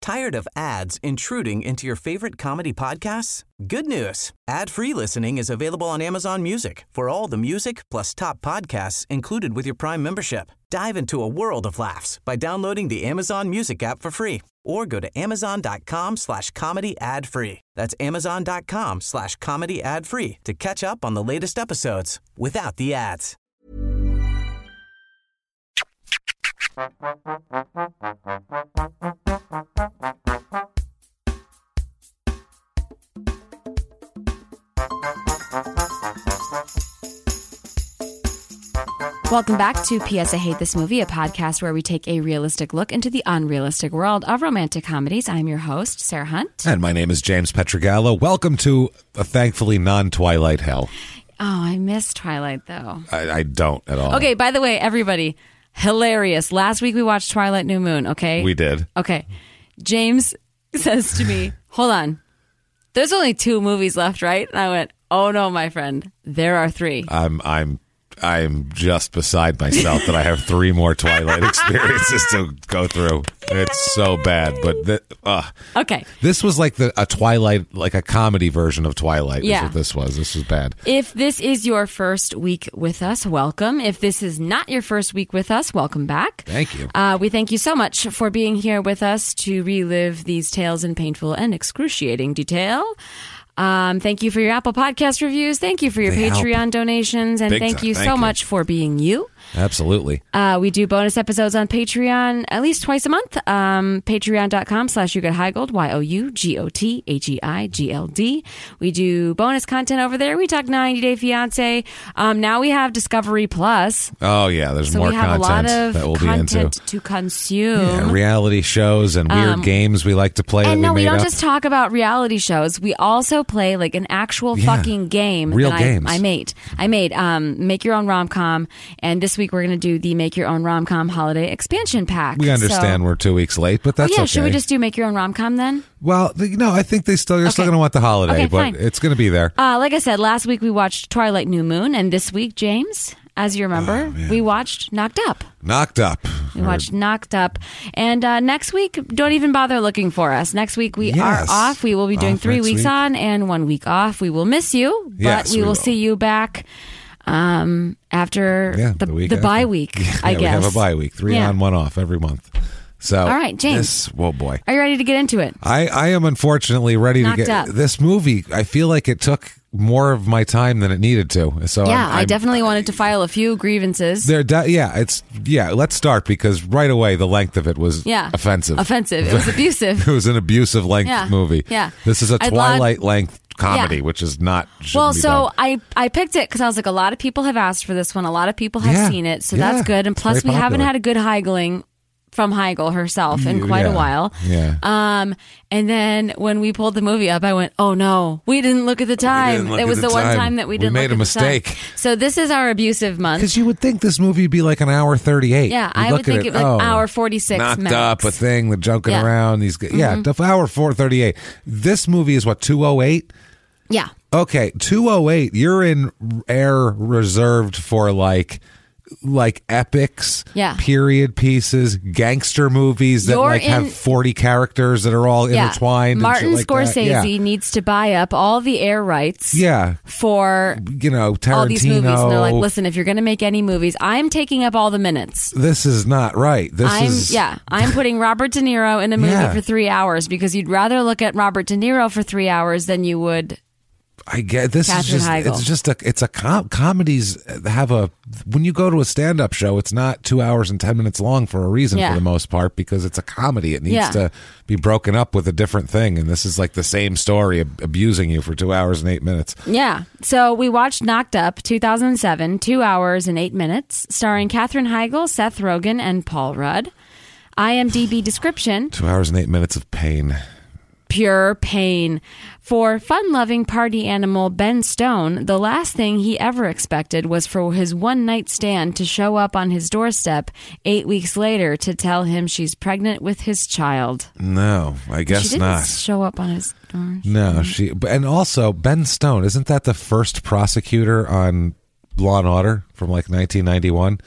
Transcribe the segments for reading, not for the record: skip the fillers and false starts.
Tired of ads intruding into your favorite comedy podcasts? Good news. Ad-free listening is available on Amazon Music for all the music plus top podcasts included with your Prime membership. Dive into a world of laughs by downloading the Amazon Music app for free or go to amazon.com/comedy ad-free. That's amazon.com/comedy ad-free to catch up on the latest episodes without the ads. Welcome back to P.S. I Hate This Movie, a podcast where we take a realistic look into the unrealistic world of romantic comedies. I'm your host, Sarah Hunt. And my name is James Petrogallo. Welcome to a thankfully non-Twilight hell. Oh, I miss Twilight, though. I don't at all. Okay, by the way, everybody, hilarious. Last week we watched Twilight New Moon, okay? We did. Okay. James says to me, hold on, there's only 2 movies left, right? And I went, oh no, my friend, there are 3. I'm just beside myself that I have 3 more Twilight experiences to go through. It's so bad, but okay. This was like a Twilight, like a comedy version of Twilight. Yeah. Is what this was. This was bad. If this is your first week with us, welcome. If this is not your first week with us, welcome back. Thank you. We thank you so much for being here with us to relive these tales in painful and excruciating detail. Thank you for your Apple Podcast reviews. Thank you for your Patreon donations. And thank you so much for being you. Absolutely. We do bonus episodes on Patreon at least twice a month. Patreon.com/YouGotHeigold, YouGotHeigold. We do bonus content over there. We talk 90 Day Fiance. Now we have Discovery Plus. Oh, yeah. There's more content that we'll be into. To consume. Yeah, reality shows and weird games we like to play. And no, we don't just talk about reality shows. We also play like an actual fucking game. Real games. I made Make Your Own Rom-Com. And this week we're going to do the Make Your Own Rom-Com Holiday Expansion Pack. We understand we're 2 weeks late, but that's okay. Should we just do Make Your Own Rom-Com then? Well, no, I think you're still going to want the holiday, but fine. It's going to be there. Like I said, last week we watched Twilight New Moon, and this week, James, as you remember, we watched Knocked Up. We watched Knocked Up. And next week, don't even bother looking for us. Next week, we are off. We will be doing 3 weeks on and 1 week off. We will miss you, but we will see you back after the bye week, I guess. We have a bye week. 3 on, 1 off every month. So, all right, James. Oh boy. Are you ready to get into it? I am unfortunately ready to get up. This movie. I feel like it took more of my time than it needed to. So I definitely wanted to file a few grievances. Let's start because right away the length of it was offensive. It was abusive. It was an abusive length movie. Yeah. This is a Twilight length comedy, which is not. Well, so I picked it because I was like, a lot of people have asked for this one. A lot of people have seen it, so that's good. And plus, we haven't had a good Heigling from Heigl herself in quite a while. Yeah. And then when we pulled the movie up, I went, oh no, we didn't look at the time. It was the one time that we didn't look at the time. We made a mistake. So this is our abusive month. Because you would think this movie would be like an hour 38. Yeah, I would think it like hour 46 knocked max. Up, a thing, the joking around. These hour 4:38. This movie is what, 2:08? Yeah. Okay, 2:08. You're in air reserved for like epics, period pieces, gangster movies that have 40 characters that are all intertwined. Martin and shit like Scorsese needs to buy up all the air rights. For Tarantino. All these movies, and they're like, listen, if you're going to make any movies, I'm taking up all the minutes. This is not right. I'm putting Robert De Niro in a movie for 3 hours because you'd rather look at Robert De Niro for 3 hours than you would. I get this. Catherine Heigl. It's a comedies have when you go to a stand-up show, it's not 2 hours and 10 minutes long for a reason for the most part, because it's a comedy. It needs to be broken up with a different thing. And this is like the same story abusing you for 2 hours and 8 minutes. Yeah. So we watched Knocked Up 2007, 2 hours and 8 minutes, starring Katherine Heigl, Seth Rogen, and Paul Rudd. IMDb description. 2 hours and 8 minutes of pain. Pure pain. For fun-loving party animal Ben Stone, the last thing he ever expected was for his one-night stand to show up on his doorstep 8 weeks later to tell him she's pregnant with his child. No, I guess she didn't not. Show up on his door. No, and also Ben Stone, isn't that the first prosecutor on Law and Order from like 1991? I don't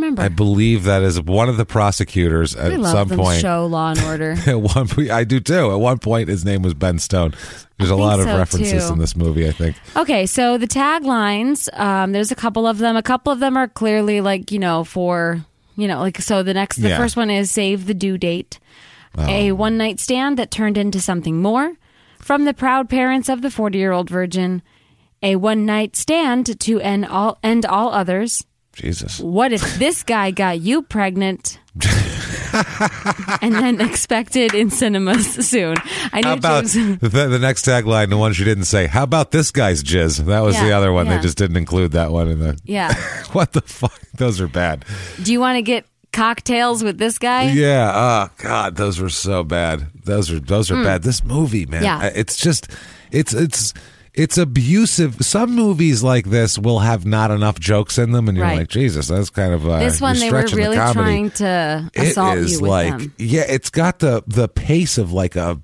remember. I believe that is one of the prosecutors at some point. Show Law and Order. I do too. At one point, his name was Ben Stone. There's a lot of references in this movie, I think. Okay, so the taglines, there's a couple of them. A couple of them are clearly like, for, so the first one is Save the Due Date. A one-night stand that turned into something more. From the proud parents of the 40-year-old virgin. A one-night stand to end all others. Jesus. What if this guy got you pregnant? And then expected in cinemas soon. How about the next tagline, the one she didn't say, how about this guy's jizz? That was the other one. They just didn't include that one in the... Yeah. What the fuck? Those are bad. Do you want to get cocktails with this guy? Yeah. Oh, God, those were so bad. Those are bad. This movie, man. Yeah. It's just... It's abusive. Some movies like this will have not enough jokes in them, and you're like, Jesus, that's kind of this one. They were really trying to assault you with them. Yeah, it's got the pace of like a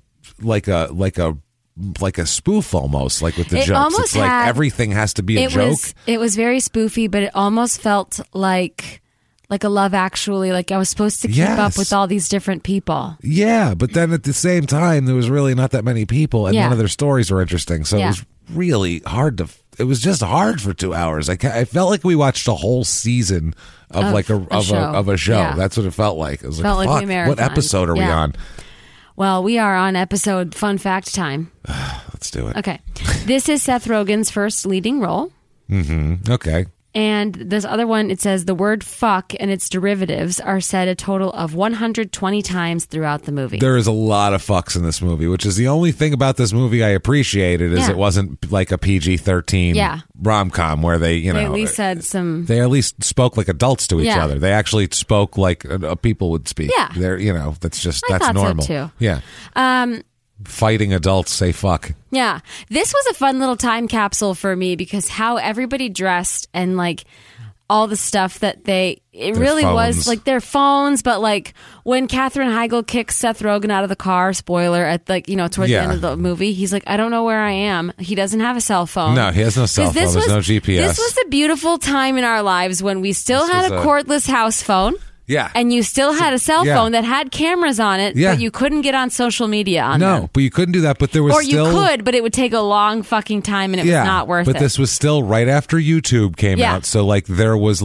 spoof almost, like with the jokes. It's like everything has to be a joke. It was very spoofy, but it almost felt like a Love Actually, like I was supposed to keep up with all these different people. Yeah, but then at the same time, there was really not that many people, and none of their stories were interesting. So it was really hard it was just hard for 2 hours. I felt like we watched a whole season of a show. Yeah. That's what it felt like. It was like, fuck, what episode are we on? Well, we are on episode Fun Fact time. Let's do it. Okay. This is Seth Rogen's first leading role. Mm-hmm. Okay. And this other one, it says the word fuck and its derivatives are said a total of 120 times throughout the movie. There is a lot of fucks in this movie, which is the only thing about this movie I appreciated is it wasn't like a PG-13 rom-com where they at least said some... They at least spoke like adults to each other. They actually spoke like people would speak. Yeah. That's normal. So too. Yeah. Fighting adults say fuck. Yeah. This was a fun little time capsule for me because how everybody dressed and like all the stuff that it really was like their phones, but like when Katherine Heigl kicks Seth Rogen out of the car, spoiler, at towards the end of the movie, he's like, I don't know where I am. He doesn't have a cell phone. No, he has no cell phone. There's no GPS. This was a beautiful time in our lives when we still had a cordless house phone. Yeah. And you still had a cell phone that had cameras on it, but you couldn't get on social media on them. No, but you couldn't do that, but there was you could, but it would take a long fucking time and it was not worth it. But this was still right after YouTube came out, so there was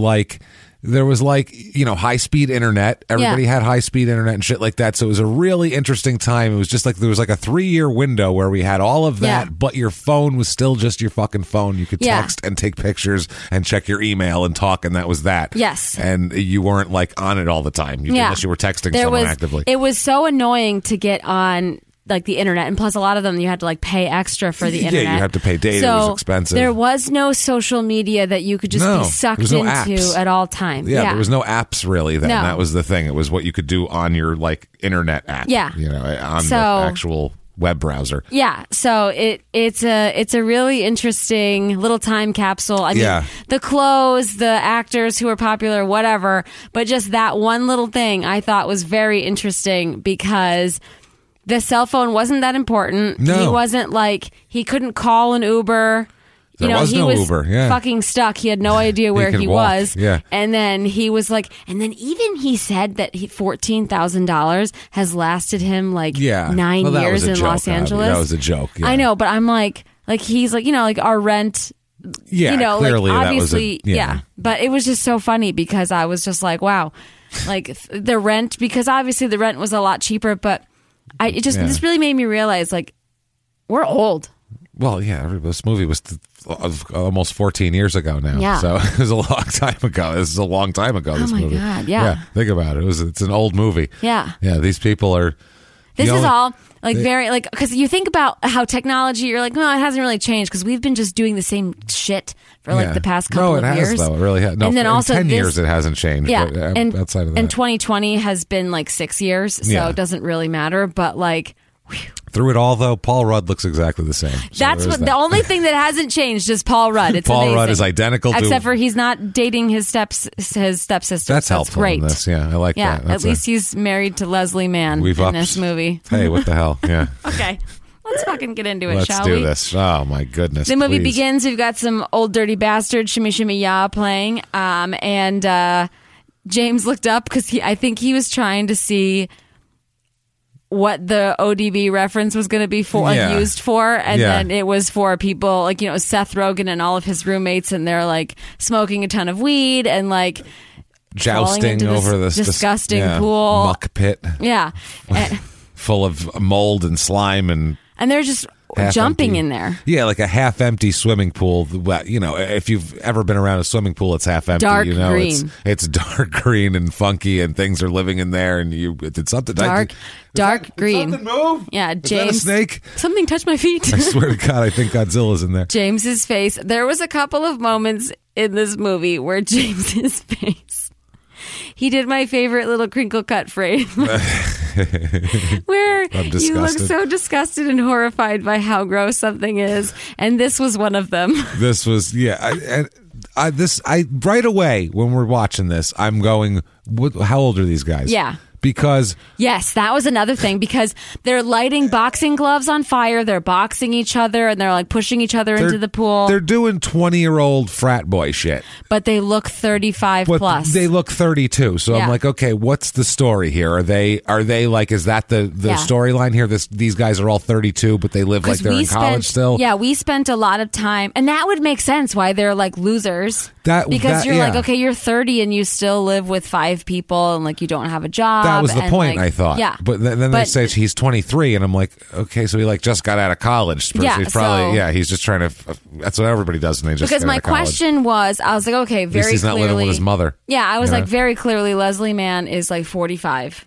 high-speed internet. Everybody had high-speed internet and shit like that, so it was a really interesting time. It was just like there was like a 3-year window where we had all of that, but your phone was still just your fucking phone. You could text and take pictures and check your email and talk, and that was that. Yes. And you weren't like on it all the time, unless you were texting someone actively. It was so annoying to get on like the internet, and plus a lot of them you had to like pay extra for the internet. Yeah, you had to pay data. So it was expensive. There was no social media that you could just be sucked into at all times. Yeah, there was no apps really then. That was the thing. It was what you could do on your like internet app. Yeah. On the actual web browser. Yeah. So it's a really interesting little time capsule. I mean, the clothes, the actors who are popular, whatever, but just that one little thing I thought was very interesting because the cell phone wasn't that important. No. He wasn't like, he couldn't call an Uber. He was Uber. Yeah. Fucking stuck. He had no idea where he was. Yeah. And then he was like, and then even he said that $14,000 has lasted him like 9 years in Los Angeles. That was a joke. Yeah. I know, but I'm like he's like, like our rent. Yeah, clearly like obviously, that was But it was just so funny because I was just like, wow, like the rent, because obviously the rent was a lot cheaper, but this really made me realize, like, we're old. Well, yeah, this movie was almost 14 years ago now. Yeah. So it was a long time ago. This is a long time ago, this movie. Oh, my God, yeah. Think about it. It's an old movie. Yeah. Yeah, these people are... This is all, like, very, like, because you think about how technology, you're like, no, it hasn't really changed because we've been just doing the same shit for, like, the past couple of years. No, it has, though. It really has. No, and then also 10 years it hasn't changed. Yeah. But and, outside of that. And 2020 has been, like, 6 years, so it doesn't really matter. But, like... Whew. Through it all, though, Paul Rudd looks exactly the same. So that's the only thing that hasn't changed is Paul Rudd. It's Paul amazing. Rudd is identical, except for he's not dating his stepsister. That's helpful. Great. In this. Yeah, I like that. At least he's married to Leslie Mann in this movie. Hey, what the hell? Yeah. Okay, let's fucking get into it, Let's shall we? Let's do this. Oh my goodness! The movie begins. We've got some Old Dirty Bastard, Shimmy Shimmy Ya playing, and James looked up because I think he was trying to see what the ODB reference was going to be for used for, and then it was for people like Seth Rogen and all of his roommates, and they're like smoking a ton of weed and like jousting over this disgusting pool muck pit, full of mold and slime, and they're just jumping in there. Yeah, like a half-empty swimming pool. If you've ever been around a swimming pool, it's half-empty. Dark green. It's dark green and funky, and things are living in there. And did something dark green. Did something move? Yeah, James. Is that a snake? Something touched my feet. I swear to God, I think Godzilla's in there. James's face. There was a couple of moments in this movie where James's face. He did my favorite little crinkle cut frame. Where you look so disgusted and horrified by how gross something is, and this was one of them. This was I right away when we're watching this, I'm going, how old are these guys? Yeah. Because yes, that was another thing, because they're lighting boxing gloves on fire, they're boxing each other, and they're like pushing each other into the pool. They're doing 20-year-old frat boy shit. But they look 35 plus. They look 32. So I'm like, okay, what's the story here? Are they like, is that the storyline here? These guys are all 32, but they live like they're in college still? Yeah, we spent a lot of time, and that would make sense why they're like losers. Because you're like, okay, you're 30 and you still live with 5 people and like you don't have a job. That was the point, like, I thought. Yeah. But then they say he's 23, and I'm like, okay, so he like just got out of college. He's probably, he's just trying to, that's what everybody does when they just get out of college. Because my question was, I was like, okay, very clearly. He's not living with his mother. Yeah, I was like, very clearly, Leslie Mann is like 45.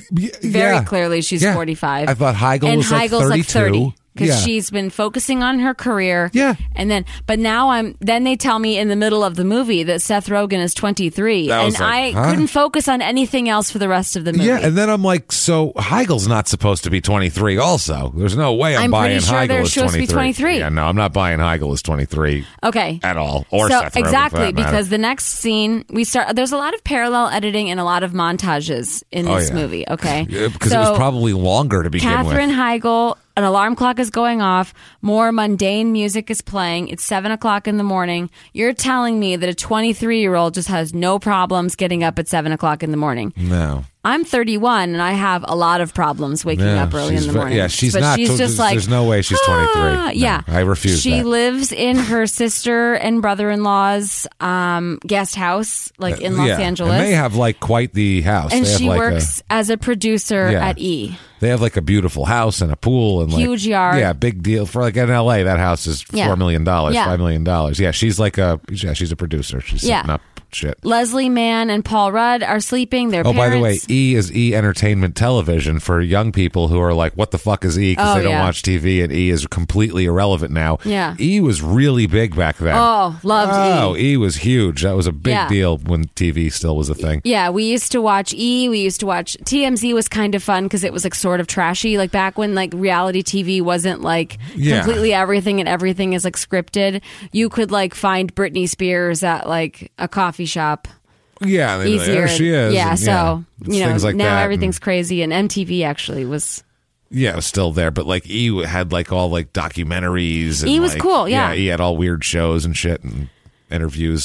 Very clearly, she's 45. I thought Heigl was like 32. Like 30. Because she's been focusing on her career. Yeah. But now then they tell me in the middle of the movie that Seth Rogen is 23. And I couldn't focus on anything else for the rest of the movie. Yeah, and then I'm like, so Heigl's not supposed to be 23 also. There's no way I'm buying pretty sure Heigl they're as supposed 23. to be 23. Yeah, no, I'm not buying Heigl as 23. Okay. At all. Or Seth Rogen. Exactly, because the next scene, there's a lot of parallel editing and a lot of montages in this movie, okay? Because it was probably longer to begin with. Katherine Heigl, an alarm clock is going off. More mundane music is playing. It's 7:00 in the morning. You're telling me that a 23-year-old just has no problems getting up at 7:00 in the morning. No. I'm 31 and I have a lot of problems waking up early in the morning. Yeah, she's not. She's just like, there's no way she's 23. Yeah. I refuse She lives in her sister and brother-in-law's guest house, like in Los Angeles. And they have like quite the house. And she works as a producer at E! They have like a beautiful house and a pool and huge yard. Yeah, big deal. For like in LA, that house is $4 million, $5 million. Yeah, she's like she's a producer. She's setting up shit. Leslie Mann and Paul Rudd are sleeping. Their parents. By the way, E is E Entertainment Television for young people who are like, what the fuck is E? Because they don't watch TV, and E is completely irrelevant now. Yeah. E was really big back then. Oh, loved E. Oh, E was huge. That was a big deal when TV still was a thing. Yeah, we used to watch E. We used to watch TMZ. Was kind of fun because it was like sort of trashy. Like back when like reality TV wasn't like completely everything and everything is like scripted. You could like find Britney Spears at like a coffee shop. Yeah, easier. Like, there she is. Yeah, and, so things like now that everything's crazy, and MTV actually was. Yeah, it was still there, but like E had like all like documentaries. And, E was cool. Yeah, E had all weird shows and shit and interviews.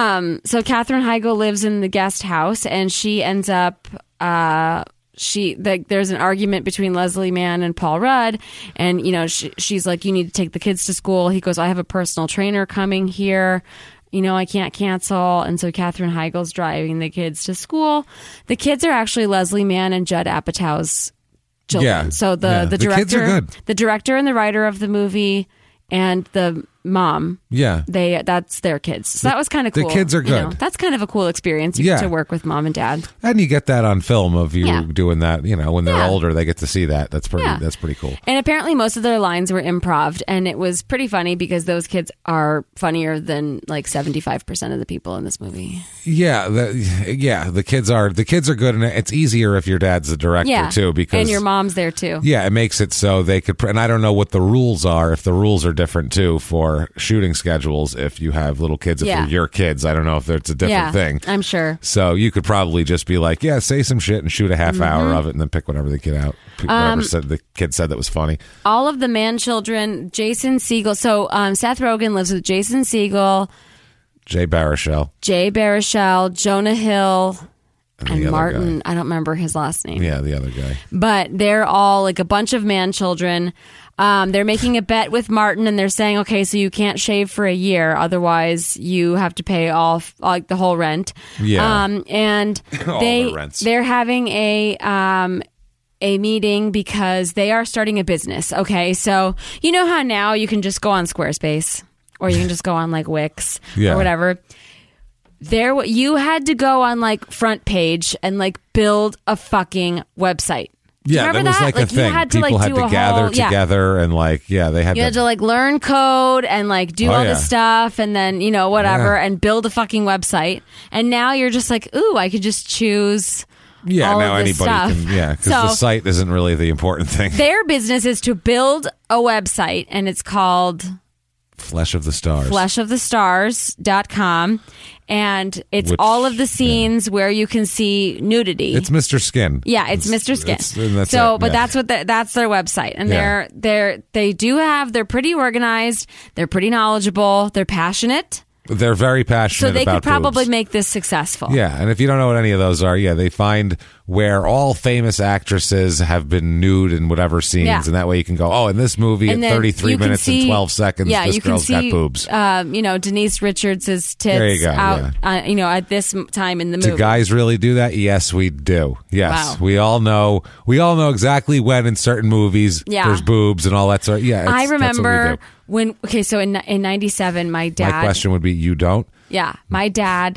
So Katherine Heigl lives in the guest house, and she ends up. There's an argument between Leslie Mann and Paul Rudd, and she's like, you need to take the kids to school. He goes, I have a personal trainer coming here. I can't cancel. And so Katherine Heigl's driving the kids to school. The kids are actually Leslie Mann and Judd Apatow's children. Yeah. So the director, kids are good. The director and the writer of the movie and the mom. Yeah. That's their kids. So that was kind of cool. The kids are good. That's kind of a cool experience. You get to work with mom and dad. And you get that on film of you doing that, when they're older, they get to see that. That's pretty cool. And apparently most of their lines were improv, and it was pretty funny because those kids are funnier than like 75% of the people in this movie. Yeah. The kids are good, and it's easier if your dad's the director too, because and your mom's there too. Yeah. It makes it so they could, and I don't know what the rules are, if the rules are different too for shooting schedules if you have little kids, if they're your kids. I don't know if it's a different thing. I'm sure. So you could probably just be like, say some shit and shoot a half hour of it and then pick whatever the kid out. Whatever the kid said that was funny. All of the Mann children, Jason Segel. So Seth Rogen lives with Jason Segel, Jay Baruchel, Jonah Hill, and Martin. I don't remember his last name. Yeah, the other guy. But they're all like a bunch of man children. They're making a bet with Martin, and they're saying, okay, so you can't shave for a year, otherwise you have to pay off like the whole rent. Yeah, and they're having a meeting because they are starting a business. Okay, so you know how now you can just go on Squarespace or you can just go on like Wix or whatever. You had to go on like Front Page and like build a fucking website. Yeah, that was like a thing. People had to gather together and like, they had to like learn code and like do all this stuff and then, whatever and build a fucking website. And now you're just like, ooh, I could just choose. Yeah, all now of this anybody stuff. can, because the site isn't really the important thing. Their business is to build a website and it's called Flesh of the Stars. fleshofthestars.com. And it's all of the scenes where you can see nudity. It's Mr. Skin. Yeah, it's Mr. Skin. That's that's their website. And they're pretty organized, they're pretty knowledgeable, they're passionate. They're very passionate about So they could probably boobs. make this successful. Yeah, and if you don't know what any of those are, they find where all famous actresses have been nude in whatever scenes, and that way you can go, in this movie at 33 minutes and 12 seconds, this girl's got boobs. Denise Richards' tits out, at this time in the movie. Do guys really do that? Yes, we do. Yes, we all know. We all know exactly when in certain movies there's boobs and all that sort. Yeah, I remember so in 97, my dad. My question would be, you don't? Yeah, my dad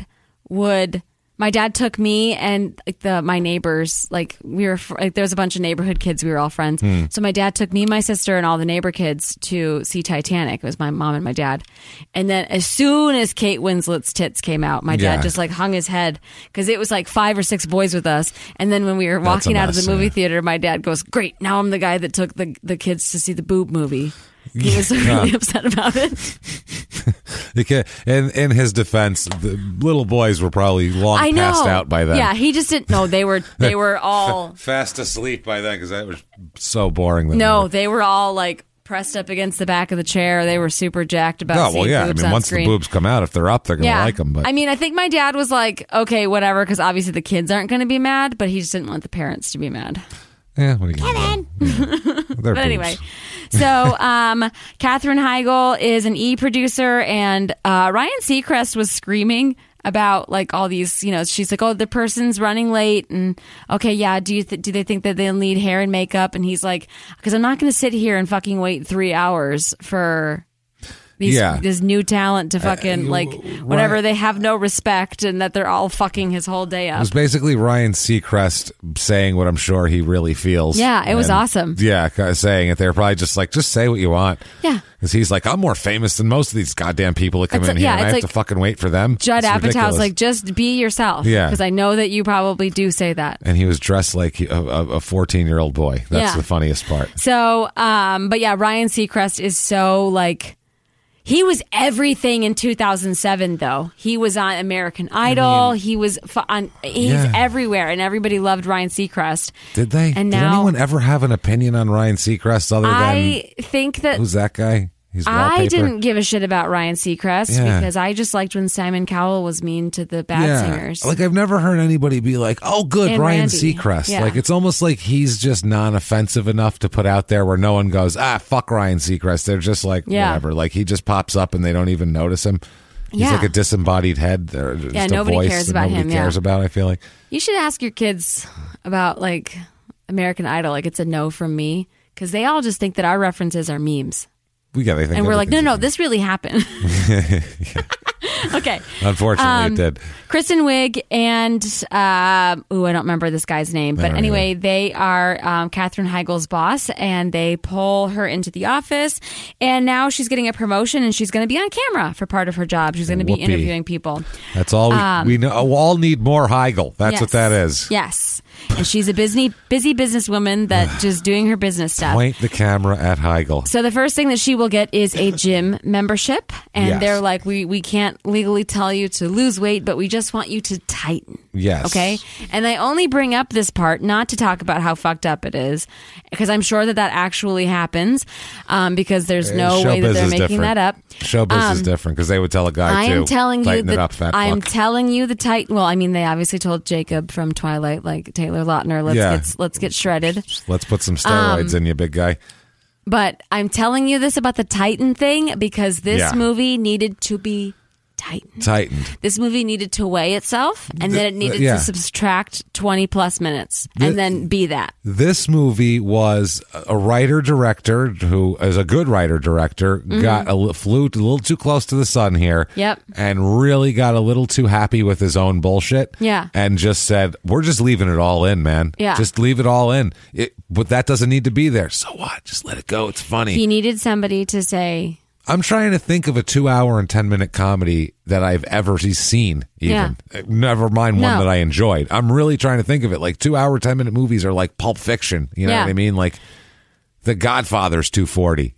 took me and my neighbors, there was a bunch of neighborhood kids, we were all friends. So my dad took me, my sister, and all the neighbor kids to see Titanic. It was my mom and my dad. And then as soon as Kate Winslet's tits came out, my dad just hung his head because it was 5 or 6 boys with us. And then when we were walking out of the movie theater, my dad goes, "Great, now I'm the guy that took the kids to see the boob movie." He was really upset about it. In his defense, the little boys were probably long passed out by then. Yeah, he just didn't know. They were all fast asleep by then because that was so boring. They were all pressed up against the back of the chair. They were super jacked about seeing boobs on once screen. The boobs come out, if they're up, they're going to like them. But I think my dad was like, okay, whatever, because obviously the kids aren't going to be mad, but he just didn't want the parents to be mad. Yeah, what are you Kevin. But anyway, so Katherine Heigl is an E producer, and Ryan Seacrest was screaming about all these. She's like, "Oh, the person's running late," and okay, yeah. Do they think that they'll need hair and makeup? And he's like, "Because I'm not going to sit here and fucking wait 3 hours for." This new talent to fucking whatever. They have no respect, and that they're all fucking his whole day up. It was basically Ryan Seacrest saying what I'm sure he really feels. Yeah, it was awesome. Yeah, saying it. They're probably just just say what you want. Yeah. Because he's like, I'm more famous than most of these goddamn people that come in here, and I have to fucking wait for them. Judd Apatow's like, just be yourself. Yeah. Because I know that you probably do say that. And he was dressed like a 14-year-old boy. That's the funniest part. So, but yeah, Ryan Seacrest is so he was everything in 2007, though. He was on American Idol. He was he's everywhere, and everybody loved Ryan Seacrest. Did they? And did anyone ever have an opinion on Ryan Seacrest other than I think that who's that guy? I didn't give a shit about Ryan Seacrest because I just liked when Simon Cowell was mean to the bad singers. I've never heard anybody be like, "Oh, good, and Ryan Seacrest." Yeah. It's almost like he's just non-offensive enough to put out there where no one goes, "Fuck Ryan Seacrest." They're just whatever. He just pops up and they don't even notice him. He's like a disembodied head. Or just nobody a voice cares about nobody him. Cares about. I feel like you should ask your kids about American Idol. It's a no from me because they all just think that our references are memes. And we're like, no, this really happened. Okay. Unfortunately, it did. Kristen Wiig and, I don't remember this guy's name. But anyway, they are Katherine Heigl's boss, and they pull her into the office. And now she's getting a promotion, and she's going to be on camera for part of her job. She's going to be interviewing people. That's all we know. We all need more Heigl. That's what that is. Yes. and she's a busy businesswoman that just doing her business stuff. Point the camera at Heigl. So the first thing that she will get is a gym membership, and they're like, we can't legally tell you to lose weight, but we just want you to tighten. Yes. Okay? And I only bring up this part not to talk about how fucked up it is, because I'm sure that actually happens, because there's no way that they're making that up. Showbiz is different, because they would tell a guy to tighten it up, fat fuck. I'm telling you the tight. Well, I mean, they obviously told Jacob from Twilight, like Taylor Lautner, let's get shredded. Let's put some steroids in you, big guy. But I'm telling you this about the Titan thing because this movie needed to be tightened. This movie needed to weigh itself, and then it needed to subtract 20 plus minutes, and then be that. This movie was a writer-director who is a good writer-director, flew a little too close to the sun here, and really got a little too happy with his own bullshit, and just said, we're just leaving it all in, man. Just leave it all in. But that doesn't need to be there. So what? Just let it go. It's funny. He needed somebody to say... I'm trying to think of a 2 hour and 10 minute comedy that I've ever seen, even. Never mind one that I enjoyed. I'm really trying to think of it. Like 2 hour, 10 minute movies are like Pulp Fiction. You know what I mean? Like The Godfather's 240.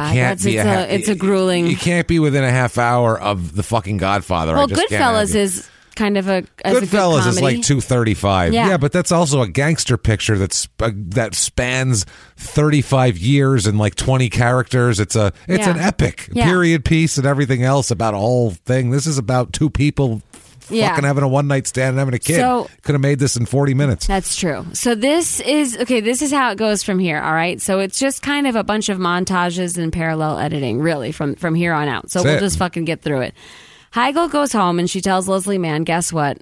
It's a grueling. You can't be within a half hour of the fucking Godfather. Well, Goodfellas is kind of Goodfellas is like 235. Yeah, but that's also a gangster picture that spans 35 years and like 20 characters. It's an epic period piece and everything else about a whole thing. This is about two people fucking having a one night stand and having a kid. So, could have made this in 40 minutes. That's true. So this is how it goes from here. All right. So it's just kind of a bunch of montages and parallel editing, really, from here on out. So we'll just fucking get through it. Heigl goes home and she tells Leslie Mann, guess what?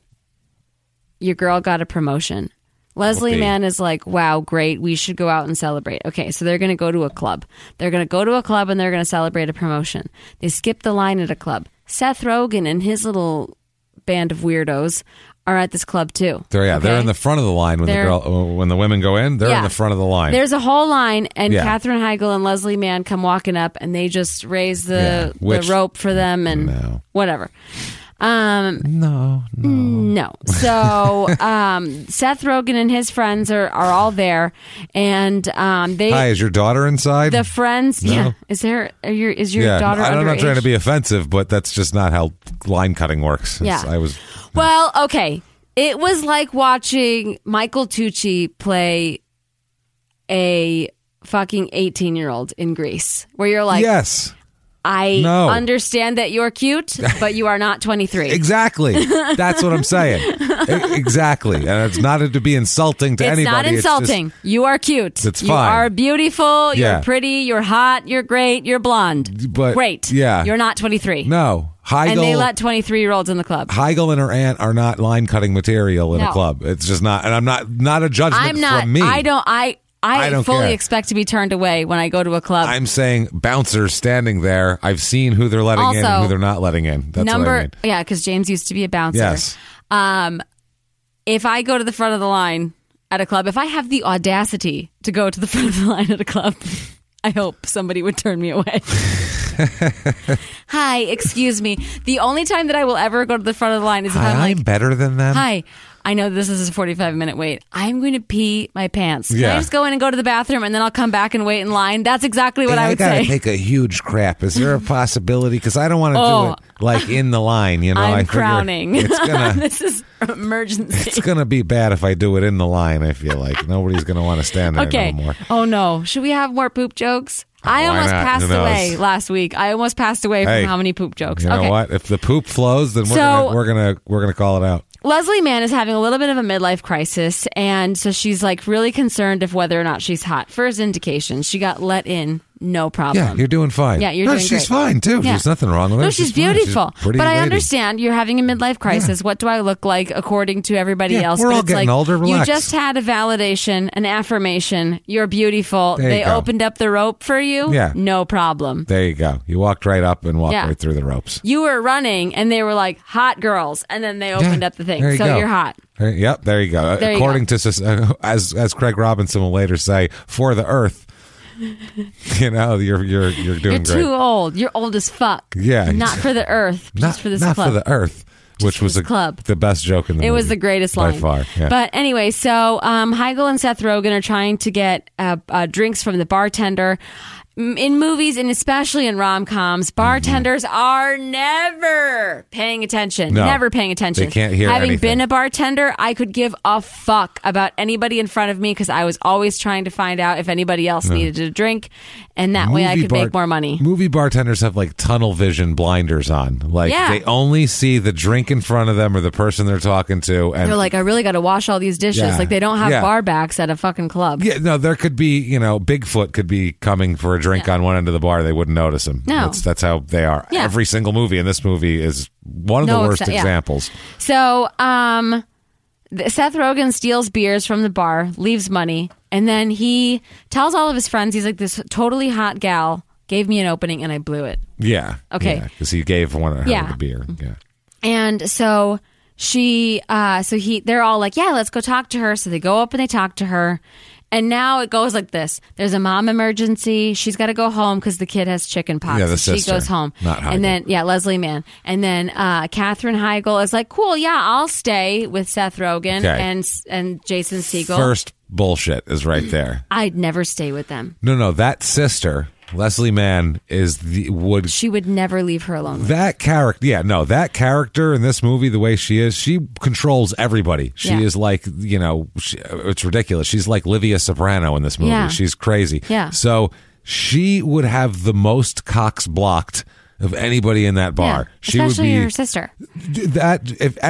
Your girl got a promotion. Leslie Mann is like, wow, great. We should go out and celebrate. Okay, so they're going to go to a club. They're going to go to a club and they're going to celebrate a promotion. They skip the line at a club. Seth Rogen and his little band of weirdos are at this club too. They're in the front of the line when the women go in. They're in the front of the line. There's a whole line, and Katherine Heigl and Leslie Mann come walking up, and they just raise the rope for them and whatever. No. So Seth Rogen and his friends are all there, and they. Hi, is your daughter inside? The friends, Is your daughter? I'm not trying to be offensive, but that's just not how line cutting works. Well, okay. It was like watching Michael Tucci play a fucking 18-year-old in Grease, where you're like, yes. I understand that you're cute, but you are not 23. Exactly. That's what I'm saying. Exactly. And it's not to be insulting to anybody. It's not insulting. You are cute. It's fine. You are beautiful. You're pretty. You're hot. You're great. You're blonde. But, great. Yeah. You're not 23. No. Heigl, and they let 23-year-olds in the club. Heigl and her aunt are not line cutting material in a club. It's just not. And I'm not a judgment from me. I fully expect to be turned away when I go to a club. I'm saying bouncers standing there. I've seen who they're letting in and who they're not letting in. That's what I mean. Yeah, because James used to be a bouncer. Yes. If I go to the front of the line at a club, if I have the audacity to go to the front of the line at a club, I hope somebody would turn me away. Hi, excuse me. The only time that I will ever go to the front of the line is if I'm like, I'm better than them. Hi. I know this is a 45-minute wait. I'm going to pee my pants. Can I just go in and go to the bathroom and then I'll come back and wait in line? That's exactly what I would say. I got to take a huge crap. Is there a possibility? Because I don't want to do it like in the line. You know, I'm crowning. It's gonna, this is emergency. It's going to be bad if I do it in the line, I feel like. Nobody's going to want to stand there no more. Oh, no. Should we have more poop jokes? I almost passed away last week. I almost passed away from how many poop jokes. You know what? If the poop flows, then we're gonna call it out. Leslie Mann is having a little bit of a midlife crisis, and so she's like really concerned of whether or not she's hot. First indication, she got let in, no problem. Yeah, you're doing fine. Yeah, you're doing great. She's fine too. Yeah. There's nothing wrong with her. No, she's beautiful. She's but I understand you're having a midlife crisis. Yeah. What do I look like according to everybody else? We're all getting older. Relax. You just had a validation, an affirmation. You're beautiful. They opened up the rope for you. Yeah, no problem. There you go. You walked right up and walked right through the ropes. You were running, and they were like hot girls, and then they opened up the thing. So you're hot. Yep, there you go. According to as Craig Robinson will later say, for the earth. You know, you're doing great. You're too old. You're old as fuck. Yeah, not for the earth, just for this not club. For the earth. which was the best joke in the movie. It was the greatest line. By far. Yeah. But anyway, so Heigl and Seth Rogen are trying to get drinks from the bartender. In movies, and especially in rom-coms, bartenders are never paying attention. No, never paying attention. They can't hear Having anything. been a bartender, I could give a fuck about anybody in front of me because I was always trying to find out if anybody else needed a drink, and that way I could make more money. Movie bartenders have like tunnel vision blinders on. Like they only see the drink in front of them or the person they're talking to. And they're like, I really got to wash all these dishes. Yeah. Like they don't have bar backs at a fucking club. Yeah, no, there could be, Bigfoot could be coming for a drink on one end of the bar. They wouldn't notice him. No. That's how they are. Yeah. Every single movie in this movie is one of the worst examples. So, Seth Rogen steals beers from the bar, leaves money, and then he tells all of his friends, he's like, this totally hot gal gave me an opening and I blew it. Yeah. Okay. Because he gave one of her the beer. Yeah. And so they're all like, yeah, let's go talk to her. So they go up and they talk to her. And now it goes like this. There's a mom emergency. She's got to go home because the kid has chicken pox. Yeah, the sister. She goes home. Not Heigl. And then, Leslie Mann. And then Katherine Heigl is like, cool, I'll stay with Seth Rogen and Jason Segel. First bullshit is right there. I'd never stay with them. No, that sister, Leslie Mann, she would never leave her alone. That character, that character in this movie, the way she is, she controls everybody. She is like, it's ridiculous. She's like Livia Soprano in this movie. Yeah. She's crazy. Yeah. So she would have the most cocks blocked of anybody in that bar. She especially would be her sister. Because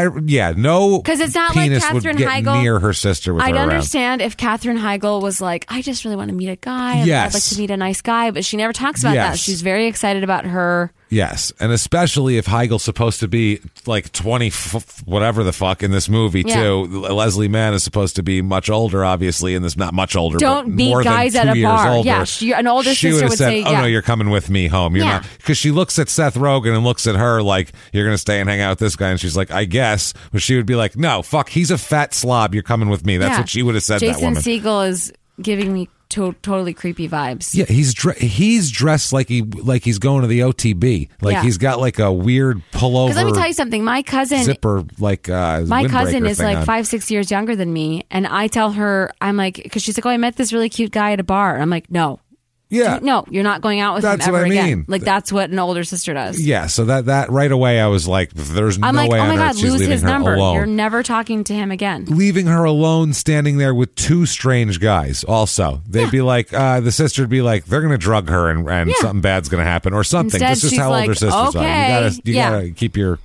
it's not penis like Katherine would get Heigl near her sister with I'd her around. understand if Katherine Heigl was like, I just really want to meet a guy. Yes. I'd like to meet a nice guy, but she never talks about that. She's very excited about her. Yes, and especially if Heigl's supposed to be like 20, whatever the fuck in this movie too. Leslie Mann is supposed to be much older, obviously, in this not much older. Don't but meet more guys than at 2 a years bar. older. Yeah, an older she sister would said, say, "Oh no, you're coming with me home. You're not," because she looks at Seth Rogen and looks at her like, "You're going to stay and hang out with this guy," and she's like, "I guess," but she would be like, "No, fuck, he's a fat slob. You're coming with me." That's what she would have said. Jason that woman. Segel is giving me totally creepy vibes. Yeah, he's dressed like he's going to the OTB. He's got like a weird pullover. Because let me tell you something. My cousin zipper my cousin is like 5-6 years younger than me, and I tell her, I'm like, because she's like, oh, I met this really cute guy at a bar. I'm like, no. Yeah. No, you're not going out with him ever again. Like, that's what an older sister does. Yeah, so that right away I was like, there's no way on earth she's leaving her alone. You're never talking to him again. Leaving her alone standing there with two strange guys also. They'd be like, the sister would be like, they're going to drug her and something bad's going to happen or something. Instead, this is how older sisters are. You gotta keep your,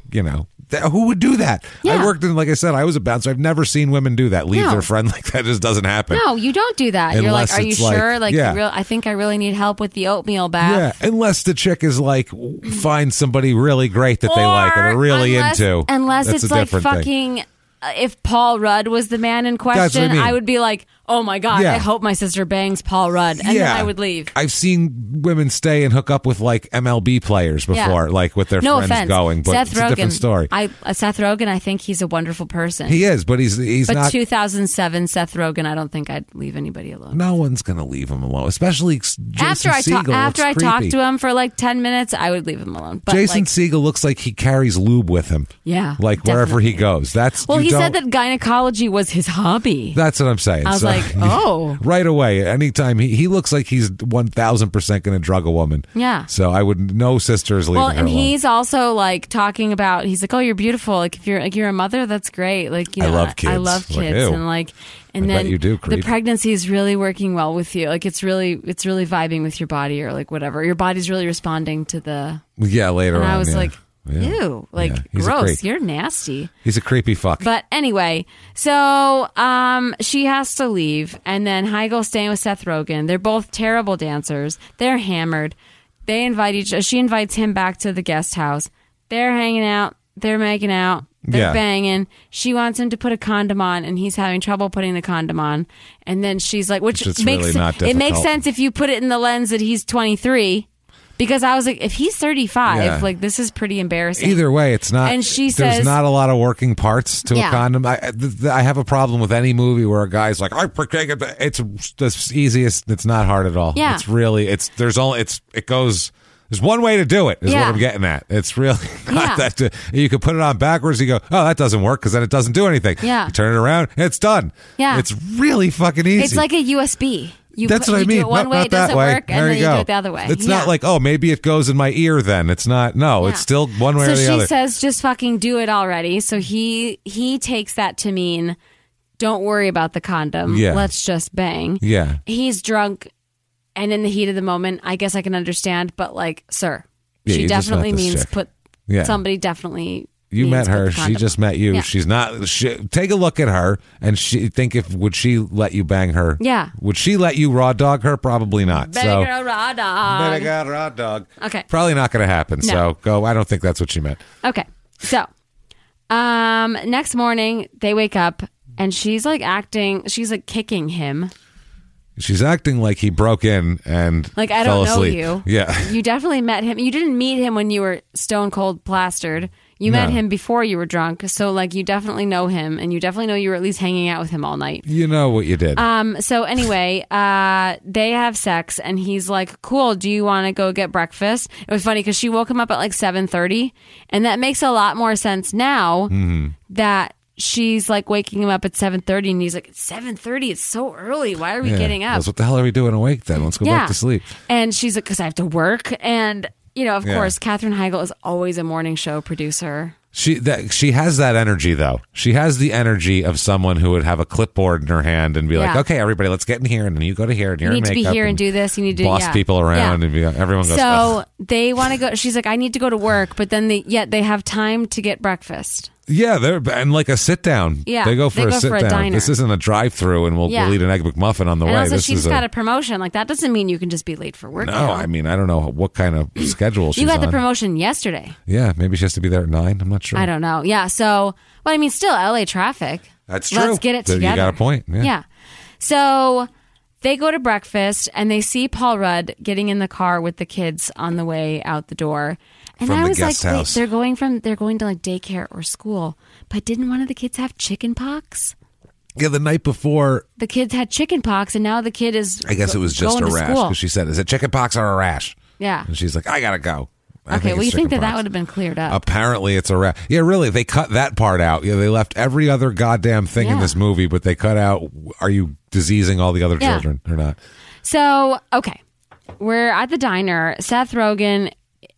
who would do that? Yeah. I worked in, like I said, I was a bouncer. I've never seen women do that. Leave their friend like that. It just doesn't happen. No, you don't do that. You're like, are you sure? I think I really need help with the oatmeal bath. Yeah, unless the chick is like, find somebody really great that they like and are really into. Unless That's it's like fucking... If Paul Rudd was the man in question, I would be like, oh my God, I hope my sister bangs Paul Rudd. And then I would leave. I've seen women stay and hook up with like MLB players before, like with their friends going. But Seth it's Rogen, a different story. Seth Rogen, I think he's a wonderful person. He is, but he's but not. 2007 Seth Rogen, I don't think I'd leave anybody alone. No one's going to leave him alone, especially Jason Segel. After I talked to him for like 10 minutes, I would leave him alone. But Jason Segel looks like he carries lube with him. Yeah. Like wherever he goes. He said that gynecology was his hobby. That's what I'm saying. I was like, oh. Right away, anytime he looks like he's 1,000% going to drug a woman. Yeah. So I would, no sisters leaving her alone. He's also like talking about, he's like, oh, you're beautiful. Like if you're a mother, that's great. Like, I love kids. I love kids. And then you do, the pregnancy is really working well with you. Like it's really vibing with your body or like whatever. Your body's really responding to the. Yeah, later on. And I was like, yeah. Ew, gross. You're nasty. He's a creepy fuck. But anyway, so she has to leave, and then Heigl's staying with Seth Rogen. They're both terrible dancers. They're hammered. She invites him back to the guest house. They're hanging out. They're making out. They're banging. She wants him to put a condom on, and he's having trouble putting the condom on. And then she's like, which makes really not difficult. It makes sense if you put it in the lens that he's 23. Because I was like, if he's 35, like this is pretty embarrassing. Either way, it's not. And she there's says, not a lot of working parts to a condom. I have a problem with any movie where a guy's like, it's the easiest. It's not hard at all. Yeah. It's really. It goes There's one way to do it, is what I'm getting at. It's really not that. You could put it on backwards. You go, oh, that doesn't work because then it doesn't do anything. Yeah. You turn it around, and it's done. Yeah. It's really fucking easy. It's like a USB. That's what I mean. Do it one way, it doesn't work, and then you do it the other way. It's not like, oh, maybe it goes in my ear then. It's not. No, it's still one way or the other. So she says, just fucking do it already. So he takes that to mean, don't worry about the condom. Yeah. Let's just bang. Yeah. He's drunk, and in the heat of the moment, I guess I can understand, but like, sir. She definitely means somebody definitely. You met her. She just met you. Yeah. She's not. Take a look at her and would she let you bang her? Yeah. Would she let you raw dog her? Probably not. Better go raw dog. Better go raw dog. Okay. Probably not going to happen. No. So go. I don't think that's what she meant. Okay. So, next morning they wake up and she's like acting. She's like kicking him. She's acting like he broke in and like I fell don't know asleep. you. Yeah, you definitely met him. You didn't meet him when you were stone cold plastered. You met him before you were drunk, so like you definitely know him, and you definitely know you were at least hanging out with him all night. You know what you did. So anyway, they have sex, and he's like, "Cool. Do you want to go get breakfast?" It was funny because she woke him up at like 7:30, and that makes a lot more sense now that. She's like waking him up at 7:30 and he's like, it's 7:30, it's so early. Why are we getting up? What the hell are we doing awake then? Let's go back to sleep. And she's like, because I have to work. And, you know, of course, Katherine Heigl is always a morning show producer. She has that energy, though. She has the energy of someone who would have a clipboard in her hand and be like, okay, everybody, let's get in here. And then you go to here and here and makeup. You need to be here and do this. You need to boss people around and everyone goes, so they want to go. She's like, I need to go to work. But then they have time to get breakfast. Yeah, and like a sit down. Yeah, they go for a sit down. Diner. This isn't a drive through, and we'll eat an egg McMuffin on the way. Also, she's got a promotion. Like that doesn't mean you can just be late for work. No, I mean I don't know what kind of schedule she's on. You got the promotion yesterday. Yeah, maybe she has to be there at 9. I'm not sure. I don't know. Yeah, so I mean, still LA traffic. That's true. Let's get it together. You got a point. Yeah. So they go to breakfast and they see Paul Rudd getting in the car with the kids on the way out the door. And I was like, wait, they're going to like daycare or school. But didn't one of the kids have chicken pox? Yeah, the night before. The kids had chicken pox and now the kid is I guess it was just a rash because she said, is it chicken pox or a rash? Yeah. And she's like, I got to go. Okay, well, you think that would have been cleared up. Apparently it's a rash. Yeah, really, they cut that part out. Yeah, they left every other goddamn thing in this movie, but they cut out, are you diseasing all the other children or not? So, okay. We're at the diner. Seth Rogen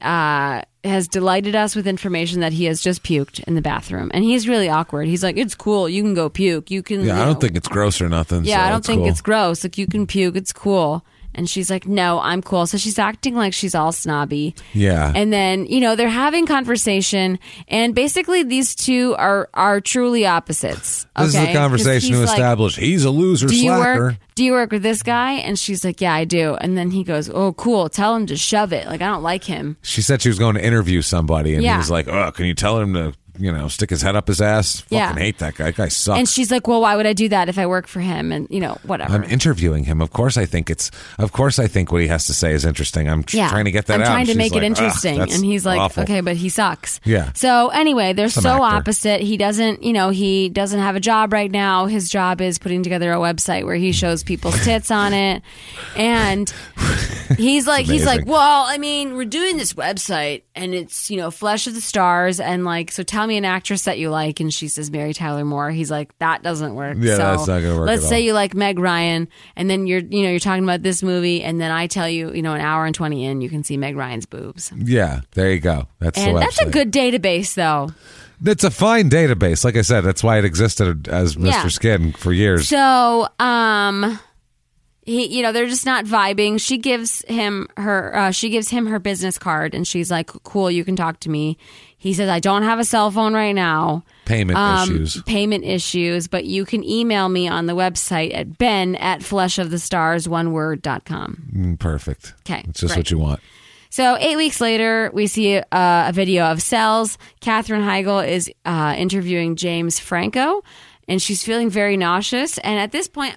has delighted us with information that he has just puked in the bathroom, and he's really awkward. He's like, "It's cool, you can go puke. You can." Yeah, I don't think it's gross or nothing. Yeah, so I don't think it's gross. Like you can puke, it's cool. And she's like, no, I'm cool. So she's acting like she's all snobby. Yeah. And then, you know, they're having conversation. And basically these two are truly opposites. This is the conversation to establish he's a loser slacker. Do you work with this guy? And she's like, yeah, I do. And then he goes, oh, cool. Tell him to shove it. Like, I don't like him. She said she was going to interview somebody. And he was like, oh, can you tell him to... stick his head up his ass. Fucking hate that guy. That guy sucks. And she's like, well, why would I do that if I work for him? And, whatever. I'm interviewing him. Of course I think what he has to say is interesting. I'm trying to get that out. I'm trying to make it interesting. And he's like, awful. Okay, but he sucks. Yeah. So anyway, they're so opposite. He doesn't have a job right now. His job is putting together a website where he shows people's tits on it. And he's like, well, I mean, we're doing this website and it's, Flesh of the Stars. And like, so tell me an actress that you like, and she says Mary Tyler Moore. He's like, that doesn't work. Yeah, so that's not gonna work. Let's say you like Meg Ryan, and then you're talking about this movie, and then I tell you, an hour and 20 in, you can see Meg Ryan's boobs. Yeah, there you go. That's a good database, though. It's a fine database. Like I said, that's why it existed as Mr. Skin for years. So, they're just not vibing. She gives him her business card, and she's like, cool, you can talk to me. He says, I don't have a cell phone right now. Payment issues, but you can email me on the website at ben@fleshofthestars1word.com. Perfect. Okay. It's just what you want. So 8 weeks later, we see a video of cells. Katherine Heigl is interviewing James Franco, and she's feeling very nauseous. And at this point,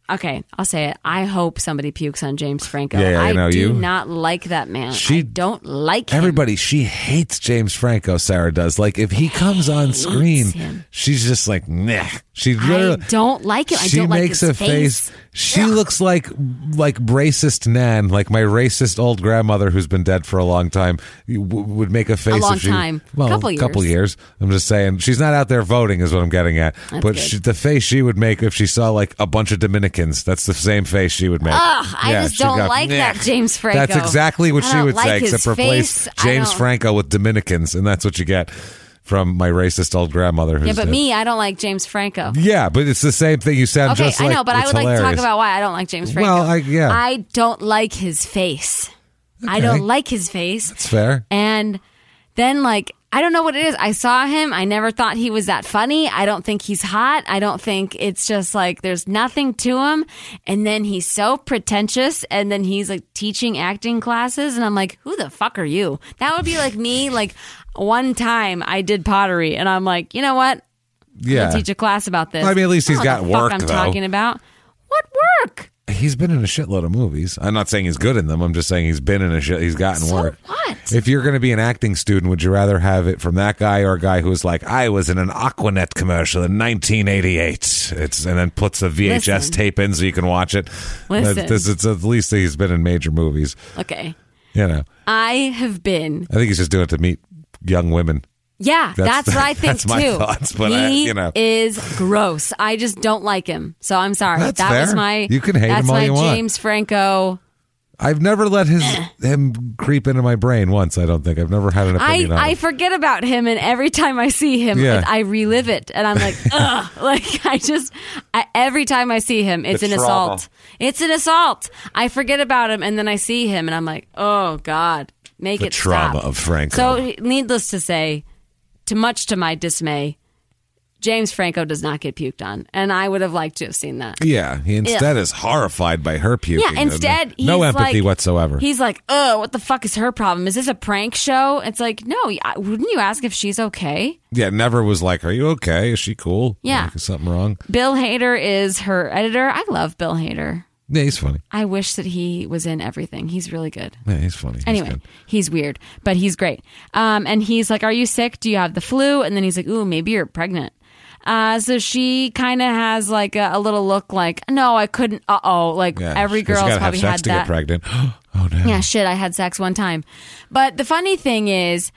Okay, I'll say it. I hope somebody pukes on James Franco. Yeah, I do not like that man. I don't like him. Everybody, she hates James Franco, Sarah does. Like, if he comes on screen, she's just like, nah. I don't like him. I don't like his face. She looks like racist Nan, like my racist old grandmother who's been dead for a long time would make a face. A long time. Well, couple years. I'm just saying. She's not out there voting is what I'm getting at. That's but good. The face she would make if she saw like a bunch of Dominicans, that's the same face she would make. I just don't like that James Franco. That's exactly what she would like say, except replace James Franco with Dominicans, and that's what you get from my racist old grandmother. Yeah, but me, I don't like James Franco. Yeah, but it's the same thing. You sound just like, I know, but I would hilarious. like to talk about why I don't like James Franco. Well, I don't like his face. Okay. I don't like his face. That's fair. And then, like, I don't know what it is. I saw him. I never thought he was that funny. I don't think he's hot. I don't think it's just like there's nothing to him. And then he's so pretentious. And then he's like teaching acting classes. And I'm like, who the fuck are you? That would be like me. Like one time I did pottery and I'm like, you know what? I'm gonna teach a class about this. Well, I mean, at least he's got work, I'm though. talking about. What work? He's been in a shitload of movies. I'm not saying he's good in them. I'm just saying he's been in he's gotten work. What? If you're going to be an acting student, would you rather have it from that guy or a guy who's like, I was in an Aquanet commercial in 1988, and then puts a VHS tape in so you can watch it. It's at least he's been in major movies. Okay. You know. I think he's just doing it to meet young women. Yeah, that's what I think that's my too. Thoughts, but he is gross. I just don't like him. So I'm sorry. That's fair. Was my. You can hate him all you want. That's my James Franco. I've never let him creep into my brain once. I don't think I've never had an opinion on him. I forget about him, and every time I see him, I relive it, and I'm like, ugh. Like every time I see him, it's an assault. It's an assault. I forget about him, and then I see him, and I'm like, oh God, make it stop. The trauma of Franco. So, needless to say. Much to my dismay, James Franco does not get puked on, and I would have liked to have seen that. Yeah, he instead is horrified by her puking. Yeah, instead, he's no empathy whatsoever. He's like, "Oh, what the fuck is her problem? Is this a prank show?" It's like, no, wouldn't you ask if she's okay? Yeah, never was like, "Are you okay? Is she cool? Yeah, like, is something wrong?" Bill Hader is her editor. I love Bill Hader. Yeah, he's funny. I wish that he was in everything. He's really good. Yeah, he's funny. Anyway, he's weird, but he's great. And he's like, are you sick? Do you have the flu? And then he's like, ooh, maybe you're pregnant. So she kind of has like a little look like, no, I couldn't. Like every girl's probably had that. To get pregnant. Oh, no. Yeah, shit, I had sex one time. But the funny thing is,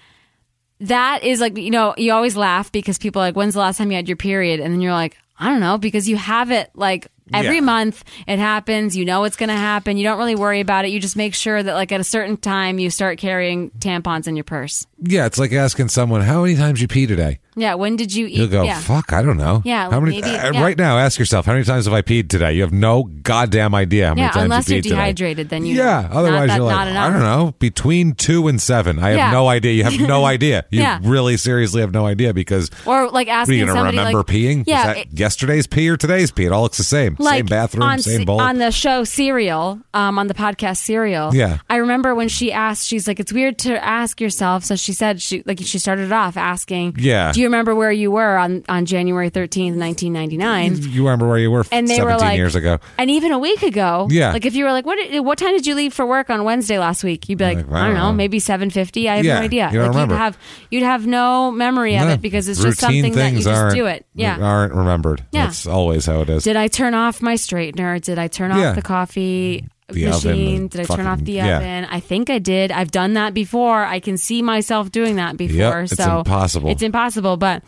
that is like, you always laugh because people are like, when's the last time you had your period? And then you're like, I don't know, because you have it like every month. It happens. You know it's going to happen. You don't really worry about it. You just make sure that like at a certain time you start carrying tampons in your purse. Yeah, it's like asking someone, how many times you pee today? Yeah, when did you eat? You'll go, fuck, I don't know. Yeah, how many? Right now, ask yourself, how many times have I peed today? You have no goddamn idea how many times unless you you're peed today. dehydrated, then you. Yeah, otherwise you're like, I don't know, between 2 and 7. I have no idea. You have no idea. You really seriously have no idea because. Or like asking somebody, somebody, remember like, peeing? Yeah, is that yesterday's pee or today's pee? It all looks the same. Like same bathroom, same bowl. On the show Serial, on the podcast Serial. Yeah, I remember when she asked, she's like, it's weird to ask yourself. So she said, she started off asking, do you remember where you were on January 13th, 1999? You remember where you were 17 years ago. And even a week ago. Yeah. Like if you were like, what time did you leave for work on Wednesday last week? You'd be like, I don't know, maybe 7:50. I have no idea. You don't remember. You'd have no memory of it because it's just something that you just do it. Yeah. Aren't remembered. Yeah. That's always how it is. Did I turn off my straightener? Did I turn off the coffee machine? Did I turn off the oven? I think I did. I've done that before. I can see myself doing that before. It's impossible. It's impossible. But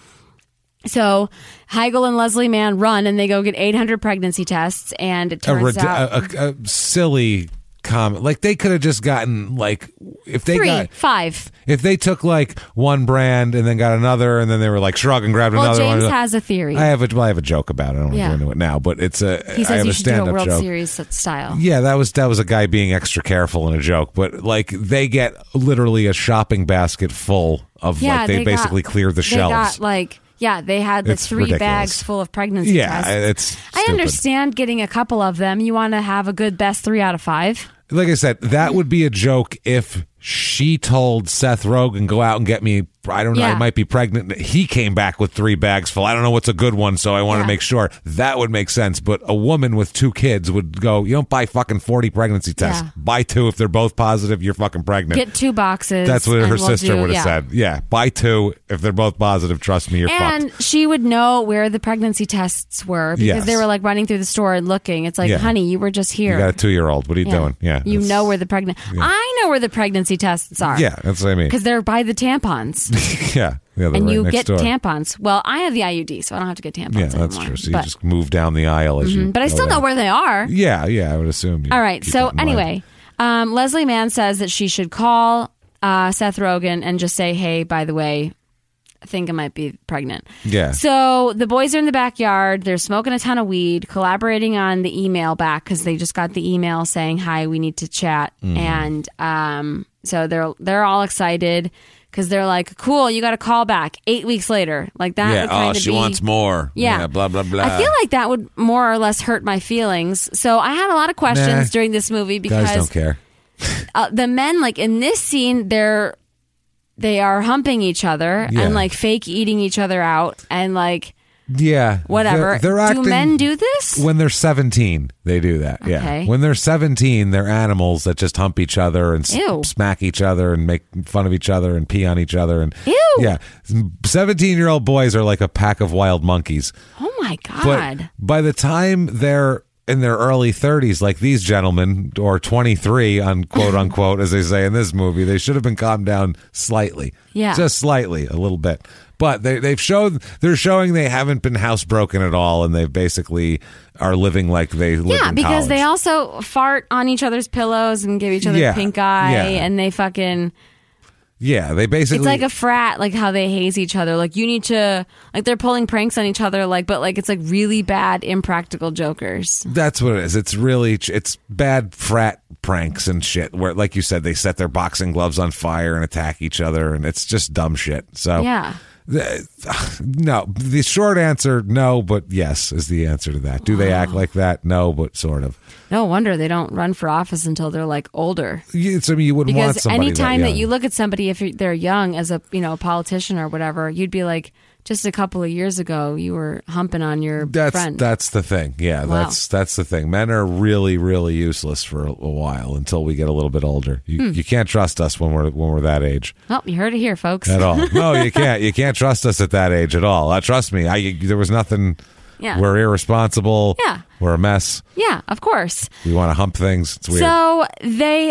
so Heigl and Leslie Mann run and they go get 800 pregnancy tests, and it turns out a silly comment. Like they could have just gotten like if they got 5. If they took like one brand and then got another, and then they were like shrug and grabbed another James one. James has a theory. I have a joke about it. I don't want to go into it now, but it's a. He says I have you a should do a stand-up World joke. Series style. Yeah, that was a guy being extra careful in a joke, but like they get literally a shopping basket full of like they basically cleared the shelves. Got like. Yeah, they had the 3 ridiculous. bags full of pregnancy tests. Yeah, it's stupid. I understand getting a couple of them. You want to have a good best 3 out of 5. Like I said, that would be a joke if she told Seth Rogen, go out and get me, I don't know, I might be pregnant. He came back with 3 bags full. I don't know what's a good one, so I want to make sure. That would make sense. But a woman with 2 kids would go, you don't buy fucking 40 pregnancy tests. Yeah. Buy 2. If they're both positive, you're fucking pregnant. Get 2 boxes. That's what her sister would have said. Yeah, buy 2. If they're both positive, trust me, you're fucked. And she would know where the pregnancy tests were because they were like running through the store and looking. It's like, honey, you were just here. You got a 2-year-old. What are you doing? Yeah, you know where the I know where the pregnancy tests are. Yeah, that's what I mean. Because they're by the tampons. Yeah. And you get door. tampons. Well, I have the IUD, so I don't have to get tampons anymore. Yeah, that's true. So you just move down the aisle as you. But I still know where they are. Yeah, I would assume. All right. So anyway, Leslie Mann says that she should call Seth Rogen and just say, hey, by the way, I think I might be pregnant. Yeah. So the boys are in the backyard. They're smoking a ton of weed, collaborating on the email back because they just got the email saying, hi, we need to chat. And so they're all excited. Because they're like, cool, you got a call back 8 weeks later. Like that would kind of she wants more. Yeah. Blah, blah, blah. I feel like that would more or less hurt my feelings. So I had a lot of questions during this movie because... Guys don't care. The men, like in this scene, they are humping each other and like fake eating each other out and like... Yeah. Whatever. They're acting, do men do this? When they're 17, they do that. Okay. Yeah. When they're 17, they're animals that just hump each other and smack each other and make fun of each other and pee on each other. And yeah. 17-year-old boys are like a pack of wild monkeys. Oh my God. But by the time they're in their early 30s, like these gentlemen, or 23, quote unquote, as they say in this movie, they should have been calmed down slightly. Yeah. Just slightly, a little bit. But they're showing they haven't been housebroken at all, and they basically are living like they live in college. Yeah, because they also fart on each other's pillows and give each other pink eye, and they fucking... Yeah, they basically... It's like a frat, like how they haze each other. Like you need to... Like they're pulling pranks on each other, like, but like it's like really bad, impractical jokers. That's what it is. It's bad frat pranks and shit where, like you said, they set their boxing gloves on fire and attack each other, and it's just dumb shit. So... Yeah. No, the short answer, no, but yes is the answer to that. Do they act like that? No, but sort of. No wonder they don't run for office until they're like older. You wouldn't want somebody anytime that young. That you look at somebody, if they're young as a politician or whatever, you'd be like, just a couple of years ago, you were humping on your friend. That's the thing. Yeah, wow. That's the thing. Men are really, really useless for a while until we get a little bit older. You can't trust us when we're that age. Oh, you heard it here, folks. At all. No, you can't. You can't trust us at that age at all. Trust me. There was nothing... Yeah. We're irresponsible. Yeah. We're a mess. Yeah, of course. We want to hump things. It's weird. So they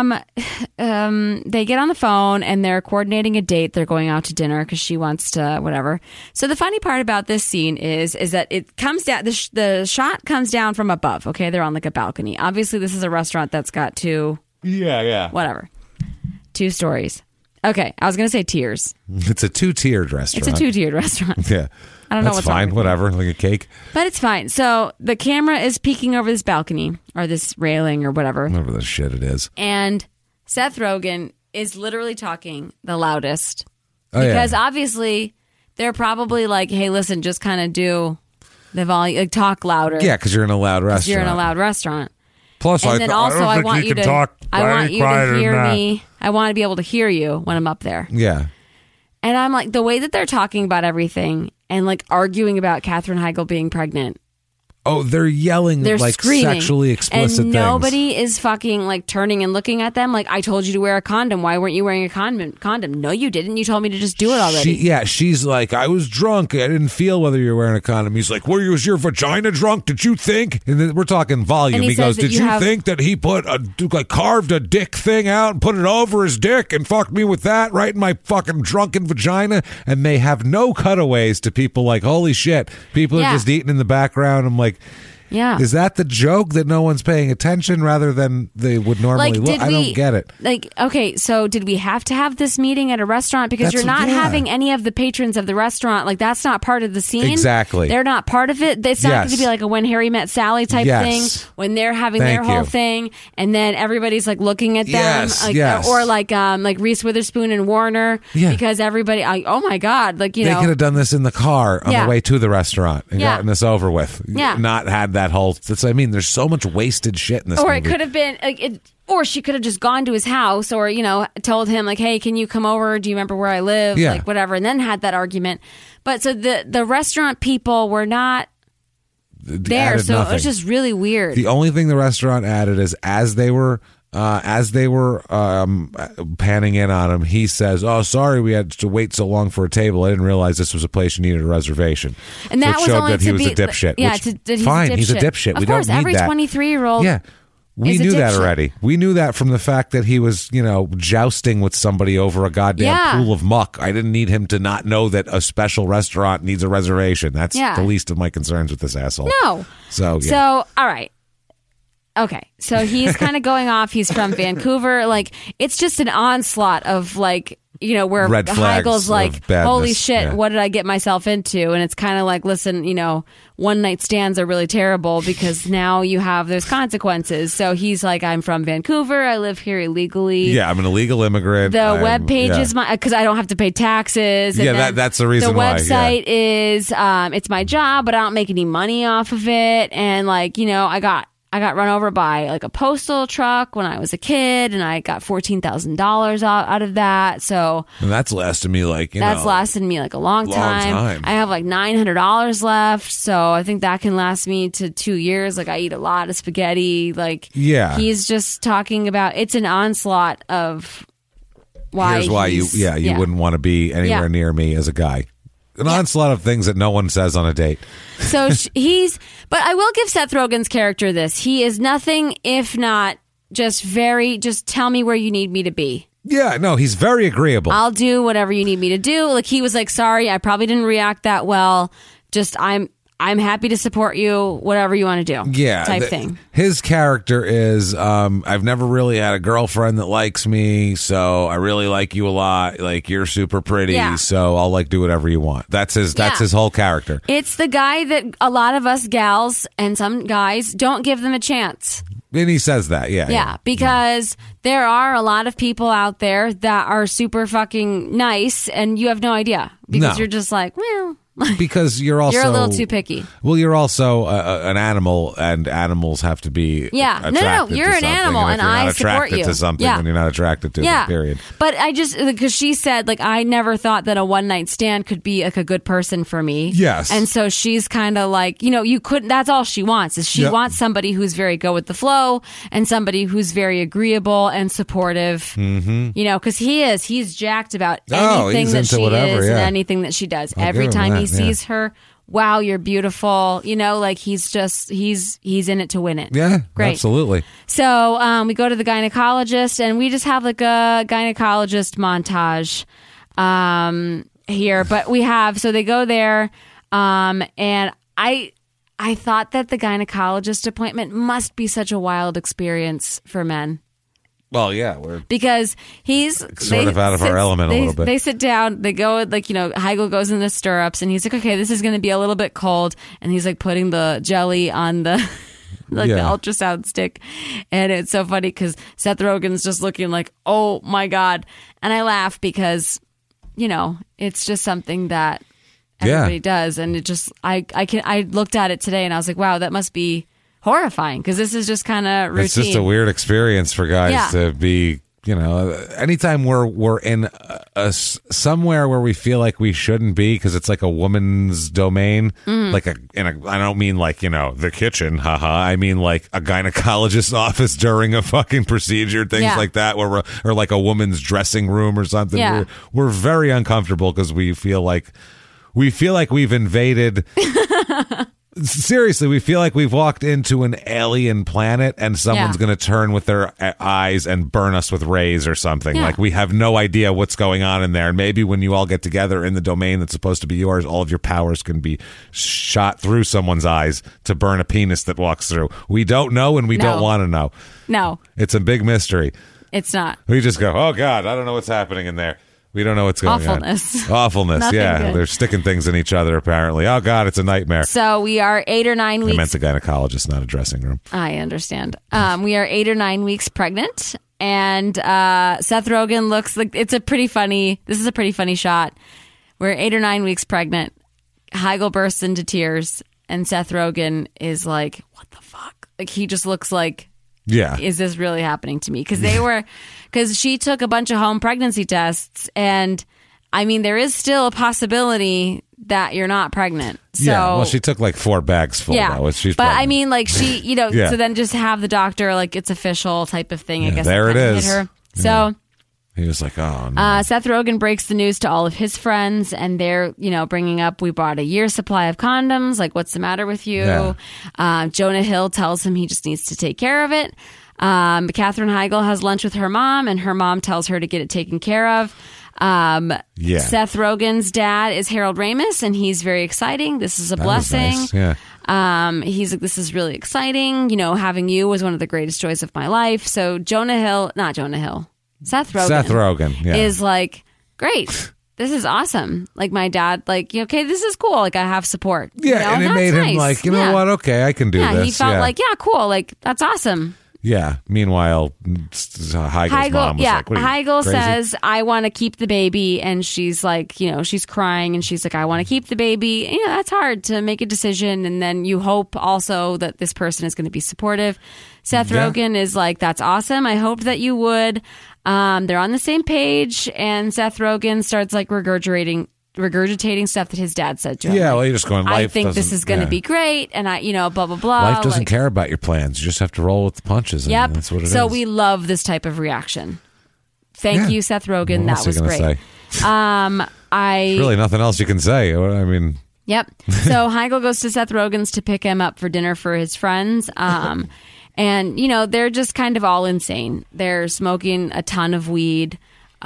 get on the phone and they're coordinating a date. They're going out to dinner because she wants to whatever. So the funny part about this scene is that it comes down. The shot comes down from above. Okay, they're on like a balcony. Obviously, this is a restaurant that's got 2. Yeah. Whatever. 2 stories. Okay, I was going to say tiers. It's a 2-tiered restaurant. It's a 2-tiered restaurant. Yeah. I don't know what's fine. Whatever, like a cake. But it's fine. So the camera is peeking over this balcony or this railing or whatever. Whatever the shit it is. And Seth Rogen is literally talking the loudest. Because obviously they're probably like, hey, listen, just kind of do the volume, like talk louder. Yeah, because you're in a loud restaurant. You're in a loud restaurant. Plus, and then also, I want you to hear me. I want to be able to hear you when I'm up there. Yeah. And I'm like, the way that they're talking about everything and like arguing about Katherine Heigl being pregnant. Oh, they're yelling, they're like screaming, sexually explicit and nobody is fucking like turning and looking at them like, I told you to wear a condom. Why weren't you wearing a condom? No, you didn't. You told me to just do it already. She's like, I was drunk. I didn't feel whether you were wearing a condom. He's like, was your vagina drunk? Did you think? And then we're talking volume. And he goes, did you think that he carved a dick thing out and put it over his dick and fucked me with that right in my fucking drunken vagina? And they have no cutaways to people like, holy shit. People are just eating in the background. I'm like, yeah. Is that the joke that no one's paying attention rather than they would normally look? I don't get it. Like, okay, so did we have to have this meeting at a restaurant? Because you're not having any of the patrons of the restaurant. Like, that's not part of the scene. Exactly. They're not part of it. It's not going to be like a When Harry Met Sally type thing when they're having their whole thing and then everybody's like looking at them. Or like Reese Witherspoon and Warner. Yeah. Because everybody, oh my God. Like, they could have done this in the car on the way to the restaurant and gotten this over with. Yeah. Not had that that whole. I mean, there's so much wasted shit in this. Or movie. it could have been or she could have just gone to his house, or told him like, "Hey, can you come over? Do you remember where I live?" Yeah. Like whatever, and then had that argument. But so the restaurant people were not there, so nothing. it was just really weird. The only thing the restaurant added is as they were panning in on him, he says, "Oh, sorry, we had to wait so long for a table. I didn't realize this was a place you needed a reservation." And that was showed only that he to was be a dipshit. Yeah, he's fine. He's a dipshit. Of course, every 23-year-old. Yeah. We knew that already. We knew that from the fact that he was, jousting with somebody over a goddamn pool of muck. I didn't need him to not know that a special restaurant needs a reservation. That's the least of my concerns with this asshole. No. So, yeah. So, all right. Okay. So he's kind of going off. He's from Vancouver. Like, it's just an onslaught of, like, where red Heigl's like, holy shit, yeah. What did I get myself into? And it's kind of like, listen, one night stands are really terrible because now there's consequences. So he's like, I'm from Vancouver. I live here illegally. Yeah, I'm an illegal immigrant. The webpage is because I don't have to pay taxes. And that's the reason why. The website is, it's my job, but I don't make any money off of it. And like, I got run over by like a postal truck when I was a kid, and I got $14,000 out of that. So and that's lasted me like lasted me like a long time. I have like $900 left, so I think that can last me to 2 years. Like I eat a lot of spaghetti. Like he's just talking about it's an onslaught of why. Here's why you wouldn't want to be anywhere near me as a guy. An onslaught of things that no one says on a date. So but I will give Seth Rogen's character this. He is nothing if not just tell me where you need me to be. Yeah, no, he's very agreeable. I'll do whatever you need me to do. Like he was like, sorry, I probably didn't react that well. Just I'm happy to support you, whatever you want to do. Yeah. Type thing. His character is, I've never really had a girlfriend that likes me, so I really like you a lot. Like, you're super pretty, so I'll, like, do whatever you want. That's his whole character. It's the guy that a lot of us gals and some guys don't give them a chance. And he says that, yeah. Because there are a lot of people out there that are super fucking nice, and you have no idea. Because you're just like, well... Because you're a little too picky. Well, you're also an animal, and animals have to be no, you're an animal, and I support you. To something when you're not attracted to it, period. But I just because she said like I never thought that a one night stand could be like a good person for me. Yes, and so she's kind of like you couldn't. That's all she wants is she wants somebody who's very go with the flow and somebody who's very agreeable and supportive. Mm-hmm. Because he's jacked about anything that she is and anything that she does. Every time he sees her, wow, you're beautiful. Like he's in it to win it. Yeah, great, absolutely. So we go to the gynecologist, and we just have like a gynecologist montage here. But we have so they go there, and I thought that the gynecologist appointment must be such a wild experience for men. Well, yeah, we're because he's sort of out of our element a little bit. They sit down, they go like Heigl goes in the stirrups, and he's like, okay, this is going to be a little bit cold, and he's like putting the jelly on the the ultrasound stick, and it's so funny because Seth Rogen's just looking like, oh my god, and I laugh because it's just something that everybody does, and it just I looked at it today, and I was like, wow, that must be horrifying because this is just kind of routine. It's just a weird experience for guys to be, anytime we're in somewhere where we feel like we shouldn't be because it's like a woman's domain, like I don't mean like, the kitchen, haha. I mean like a gynecologist's office during a fucking procedure, things like that, or like a woman's dressing room or something. Yeah. We're very uncomfortable because we feel like we've invaded. Seriously, we feel like we've walked into an alien planet and someone's going to turn with their eyes and burn us with rays or something. Like we have no idea what's going on in there. And maybe when you all get together in the domain that's supposed to be yours, all of your powers can be shot through someone's eyes to burn a penis that walks through. We don't know, and we don't want to know. No. It's a big mystery. It's not. We just go, oh, God, I don't know what's happening in there. We don't know what's going on. Awfulness. Yeah. Good. They're sticking things in each other, apparently. Oh, God, it's a nightmare. So we are 8 or 9 weeks. I meant the gynecologist, not a dressing room. I understand. We are 8 or 9 weeks pregnant, and Seth Rogen looks like this is a pretty funny shot. We're 8 or 9 weeks pregnant. Heigl bursts into tears, And Seth Rogen is like, what the fuck? Like, he just looks like, yeah, is this really happening to me? Because she took a bunch of home pregnancy tests, and I mean, there is still a possibility that you're not pregnant. So, yeah, well, she took like 4 bags full. Yeah, though. She's but pregnant. I mean, like she, Yeah. so then just have the doctor, like it's official type of thing. I guess there it is. Hit her. Yeah. So he was like, oh no. Seth Rogen breaks the news to all of his friends, and they're bringing up, we bought a year's supply of condoms. Like, what's the matter with you? Yeah. Jonah Hill tells him he just needs to take care of it. Katherine Heigl has lunch with her mom, and her mom tells her to get it taken care of. Seth Rogen's dad is Harold Ramis, and he's very exciting. This is a blessing. Nice. Yeah. He's like, this is really exciting. Having you was one of the greatest joys of my life. So Seth Rogen yeah. is like, great. This is awesome. Like, my dad, like, okay, this is cool. Like, I have support. Yeah, and it made him like, you know what? Okay, I can do this. Yeah, he felt like, yeah, cool. Like, that's awesome. Yeah. Meanwhile, Heigl's mom was like, what are you, Heigl crazy? says, I want to keep the baby. And she's like, she's crying. And she's like, I want to keep the baby. That's hard to make a decision. And then you hope also that this person is going to be supportive. Seth Rogen is like, that's awesome. I hoped that you would. They're on the same page. And Seth Rogen starts like regurgitating stuff that his dad said to him. Yeah, well, you're just going, life I think this is going to be great, and blah, blah, blah. Life doesn't care about your plans. You just have to roll with the punches. Yep. And that's what it is. So we love this type of reaction. Thank you, Seth Rogen. That was great. There's really nothing else you can say. I mean... Yep. So Heigl goes to Seth Rogen's to pick him up for dinner for his friends. And, they're just kind of all insane. They're smoking a ton of weed.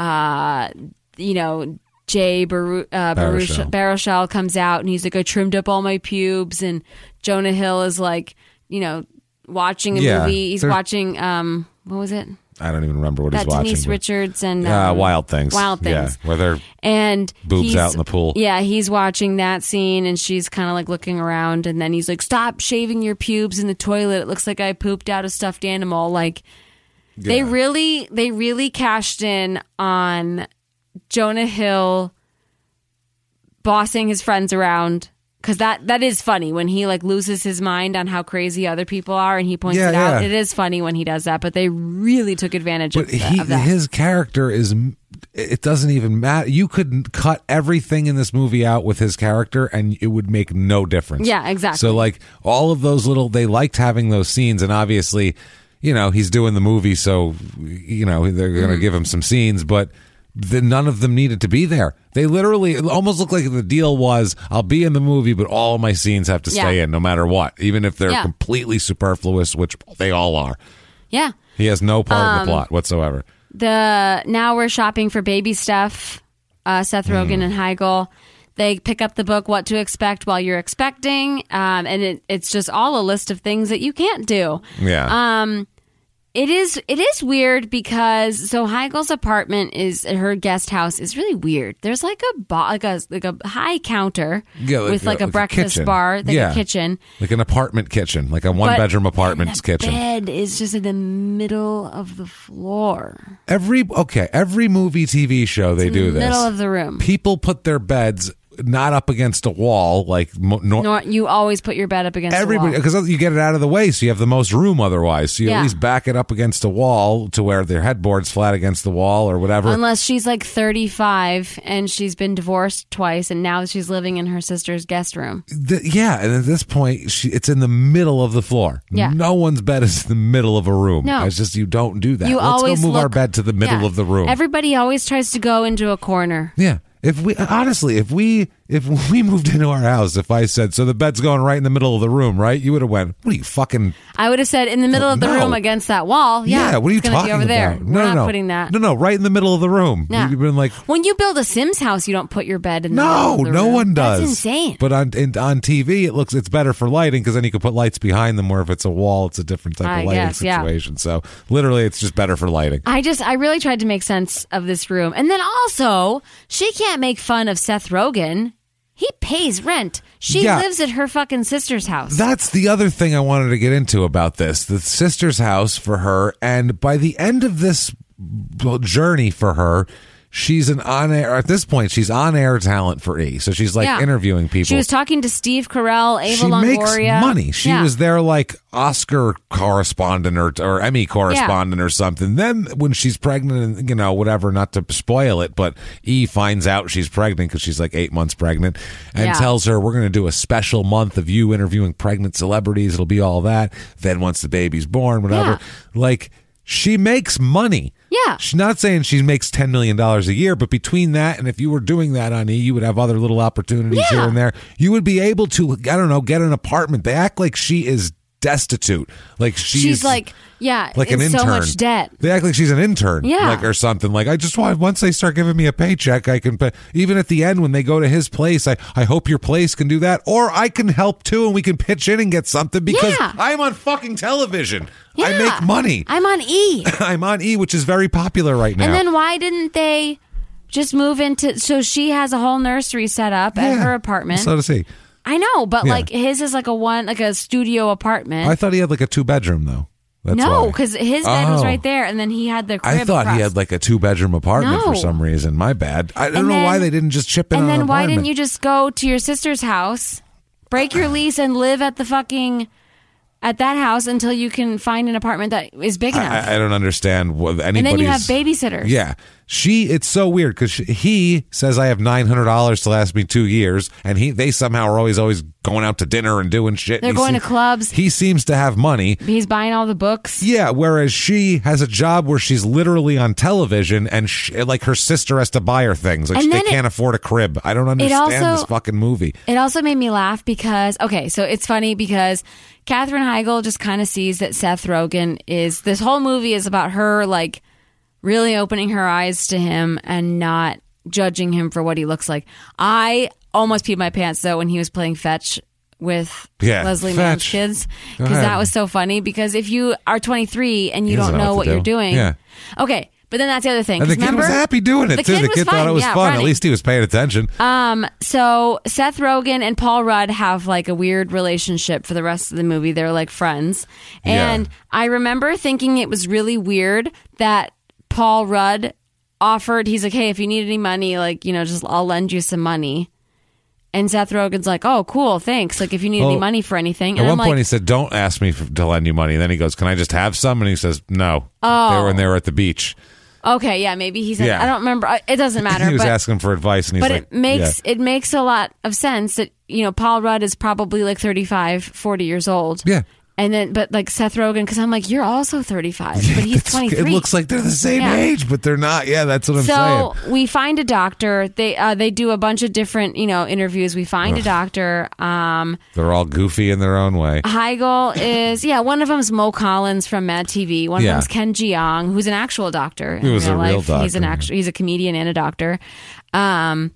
Jay Baruchel comes out, and he's like, I trimmed up all my pubes. And Jonah Hill is like, watching a movie. He's watching, what was it? I don't even remember what he's watching. Denise Richards and Wild Things. Wild Things. Yeah, where they're boobs out in the pool. Yeah, he's watching that scene, and she's kind of like looking around, and then he's like, stop shaving your pubes in the toilet. It looks like I pooped out a stuffed animal. Like, they really cashed in on Jonah Hill bossing his friends around, because that is funny when he like loses his mind on how crazy other people are, and he points it out. It is funny when he does that, but they really took advantage of that. His character is, it doesn't even matter. You could cut everything in this movie out with his character and it would make no difference. Yeah, exactly. So like all of those they liked having those scenes, and obviously, he's doing the movie, so they're going to give him some scenes, but none of them needed to be there. They literally, it almost looked like the deal was, I'll be in the movie, but all of my scenes have to stay in no matter what, even if they're completely superfluous, which they all are. Yeah. He has no part in the plot whatsoever. Now we're shopping for baby stuff. Seth Rogen and Heigl, they pick up the book, What to Expect While You're Expecting. And it's just all a list of things that you can't do. Yeah. It is weird because Heigl's apartment her guest house is really weird. There's like a high counter with like a breakfast kitchen. bar, a kitchen, like an apartment kitchen, like a one-bedroom apartment's kitchen. Bed is just in the middle of the floor. Every movie, TV show, they do this. Middle of the room. People put their beds not up against a wall, like you always put your bed up against a wall, because you get it out of the way, so you have the most room. Otherwise, so you at least back it up against a wall to where their headboard's flat against the wall or whatever. Unless she's like 35 and she's been divorced twice, and now she's living in her sister's guest room. And at this point, it's in the middle of the floor. Yeah. No one's bed is in the middle of a room. No, it's just you don't do that. Let's always go move our bed to the middle of the room. Everybody always tries to go into a corner. Yeah. If we moved into our house, if I said, so the bed's going right in the middle of the room, right? You would have went, what are you fucking... I would have said, in the middle of the room against that wall. Yeah, what are you talking over about? There. No, We're not putting that. No, right in the middle of the room. Yeah. You've been like... When you build a Sims house, you don't put your bed in the middle of the room. No one does. That's insane. But on TV, it's better for lighting, because then you can put lights behind them, where if it's a wall, it's a different type of lighting situation. Yeah. So literally, it's just better for lighting. I really tried to make sense of this room. And then also, she can't make fun of Seth Rogen. He pays rent. She lives at her fucking sister's house. That's the other thing I wanted to get into about this. The sister's house for her. And by the end of this journey for her, she's an on-air, at this point, she's on-air talent for E. So she's like interviewing people. She was talking to Steve Carell, Ava Longoria. She makes money. She was their like Oscar correspondent or Emmy correspondent or something. Then when she's pregnant and, you know, whatever, not to spoil it, but E finds out she's pregnant because she's like 8 months pregnant and tells her, we're going to do a special month of you interviewing pregnant celebrities. It'll be all that. Then once the baby's born, whatever, like she makes money. Yeah. She's not saying she makes $10 million a year, but between that and if you were doing that on E, you would have other little opportunities here and there. You would be able to, I don't know, get an apartment. They act like she is destitute. Like she's like, like an intern. So much debt. They act like she's an intern, like or something. Like I just want, once they start giving me a paycheck, I can pay. Even at the end when they go to his place, I hope your place can do that, or I can help too, and we can pitch in and get something because I'm on fucking television. Yeah. I make money. I'm on E. I'm on E, which is very popular right now. And then why didn't they just move into? So she has a whole nursery set up at her apartment. So does he. I know, but like his is like a studio apartment. I thought he had like a 2-bedroom though. That's no, because his bed was right there, and then he had the crib I thought he had like a 2-bedroom apartment for some reason. My bad. I don't know why they didn't just chip in on an apartment. And then why didn't you just go to your sister's house, break your lease, and live at the fucking... at that house until you can find an apartment that is big enough. I don't understand what anybody's... And then you have babysitters. Yeah. It's so weird because he says I have $900 to last me 2 years, and they somehow are always going out to dinner and doing shit. They're going to clubs. He seems to have money. He's buying all the books. Yeah, whereas she has a job where she's literally on television, and like her sister has to buy her things. Like they can't afford a crib. I don't understand this fucking movie. It also made me laugh because, so it's funny because Katherine Heigl just kind of sees that Seth Rogen is... This whole movie is about her, like, really opening her eyes to him and not judging him for what he looks like. I almost peed my pants, though, when he was playing fetch with Leslie Mann's kids. Because that was so funny. Because if you are 23 and you don't know what you're doing... Yeah. Okay. But then that's the other thing. And the kid was happy doing it, too. The kid thought it was fun. Running. At least he was paying attention. So Seth Rogen and Paul Rudd have like a weird relationship for the rest of the movie. They're like friends. And I remember thinking it was really weird that Paul Rudd offered, he's like, hey, if you need any money, like, you know, just I'll lend you some money. And Seth Rogen's like, oh, cool, thanks. Like, if you need any money for anything. And at one point he said, don't ask me to lend you money. And then he goes, can I just have some? And he says, no. When they were at the beach. Okay, yeah, maybe he said, I don't remember. It doesn't matter. He was asking for advice, and he's like, it makes a lot of sense that, you know, Paul Rudd is probably like 35, 40 years old. Yeah. And then, but like Seth Rogen, because I'm like, you're also 35, but he's 23. It looks like they're the same age, but they're not. Yeah, that's what I'm saying. So we find a doctor. They do a bunch of different, you know, interviews. We find a doctor. They're all goofy in their own way. Heigl is, one of them's Mo Collins from Mad TV. One of them's Ken Jeong, who's an actual doctor. He was a real doctor. He's a comedian and a doctor. I'm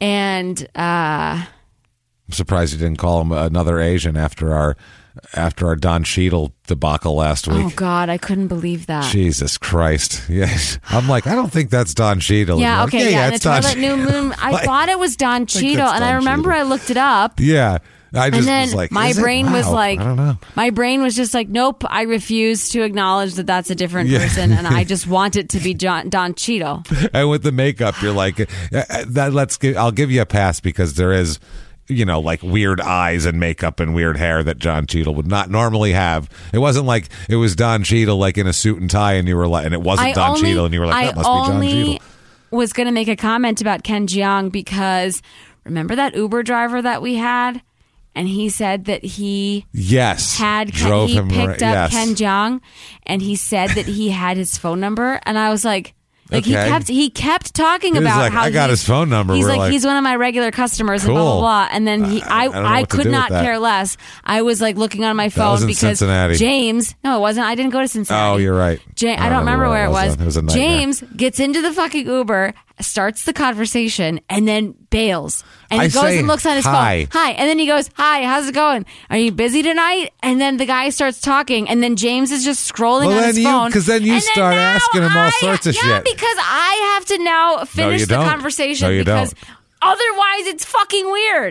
surprised you didn't call him another Asian after our Don Cheadle debacle last week. Oh, God, I couldn't believe that. Jesus Christ. Yes. I'm like, I don't think that's Don Cheadle. Yeah, like, okay, it's Don Cheadle. New Moon, I thought it was Don Cheadle, and I remember I looked it up. Yeah. I just and then was like, my brain was like, I don't know. My brain was just like, nope, I refuse to acknowledge that that's a different person, and I just want it to be Don Cheadle. And with the makeup, you're like, I'll give you a pass because there is... you know, like weird eyes and makeup and weird hair that Don Cheadle would not normally have. It wasn't like it was Don Cheadle like in a suit and tie, and you were like, and it wasn't Don Cheadle, and you were like, that must be Don Cheadle. I was going to make a comment about Ken Jeong because remember that Uber driver that we had, and he said that he picked up Ken Jeong, and he said that he had his phone number, and I was like. Like he kept talking about how I got his phone number. He's like he's one of my regular customers and blah blah blah. And then I could not care less. I was like looking on my phone because Cincinnati. James. No, it wasn't. I didn't go to Cincinnati. Oh, you're right. I don't remember where it was. It was a nightmare. James gets into the fucking Uber, starts the conversation, and then bails. And he goes and looks on his phone. Hi. And then he goes, hi, how's it going? Are you busy tonight? And then the guy starts talking, and then James is just scrolling on his phone. Because then you start asking him all sorts of shit. Yeah, because I have to now finish the conversation because otherwise it's fucking weird.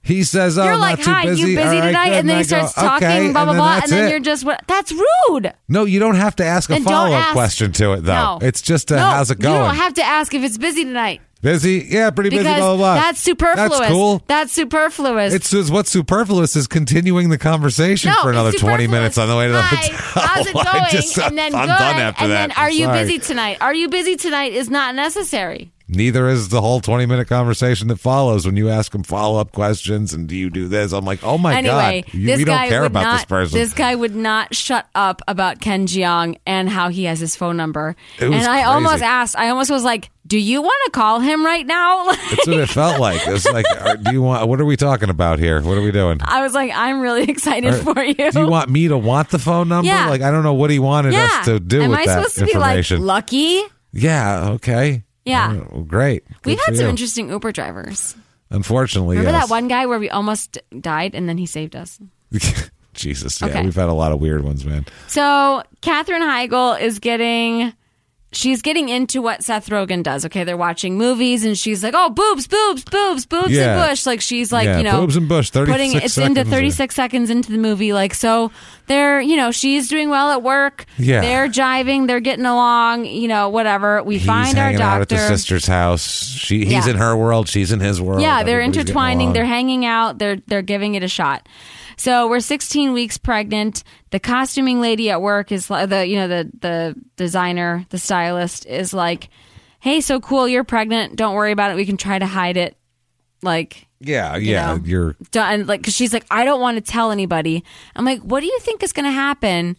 He says, you're I'm like, not too hi, busy. you busy tonight? And then he starts talking, blah, blah, blah. And then you're just, that's rude. No, you don't have to ask a follow-up question to it, though. No. It's just how's it going? You don't have to ask if it's busy tonight. Busy? Yeah, pretty busy, blah, blah, blah. That's superfluous. That's cool. That's superfluous. It's what's superfluous is continuing the conversation for another 20 minutes on the way to the hotel. How's it going? And then I'm done after that. And then, are you busy tonight? Are you busy tonight is not necessary. Neither is the whole 20-minute conversation that follows when you ask him follow-up questions and do you do this? I'm like, oh my God, we don't care about this person. This guy would not shut up about Ken Jeong and how he has his phone number. And I almost was like, do you want to call him right now? That's what it felt like. It was like, what are we talking about here? What are we doing? I was like, I'm really excited for you. Do you want me to want the phone number? Yeah. Like, I don't know what he wanted us to do with that information. Am I supposed to be like, lucky? Yeah, okay. Yeah. Great. We've had some interesting Uber drivers. Unfortunately, Remember that one guy where we almost died and then he saved us? Jesus, yeah. Okay. We've had a lot of weird ones, man. So Katherine Heigl is getting into what Seth Rogen does. Okay, they're watching movies and she's like, oh, boobs and bush. Like she's like, boobs and bush, 36 seconds. Into 36 seconds into the movie. Like, so they're, she's doing well at work. Yeah. They're jiving. They're getting along, whatever. He's find our doctor. Out at the sister's house. He's in her world. She's in his world. Yeah, they're intertwining. They're hanging out. They're giving it a shot. So we're 16 weeks pregnant. The costuming lady at work is the designer, the stylist is like, "Hey, so cool, you're pregnant. Don't worry about it. We can try to hide it." Like, you're done. Like, cause she's like, "I don't want to tell anybody." I'm like, "What do you think is going to happen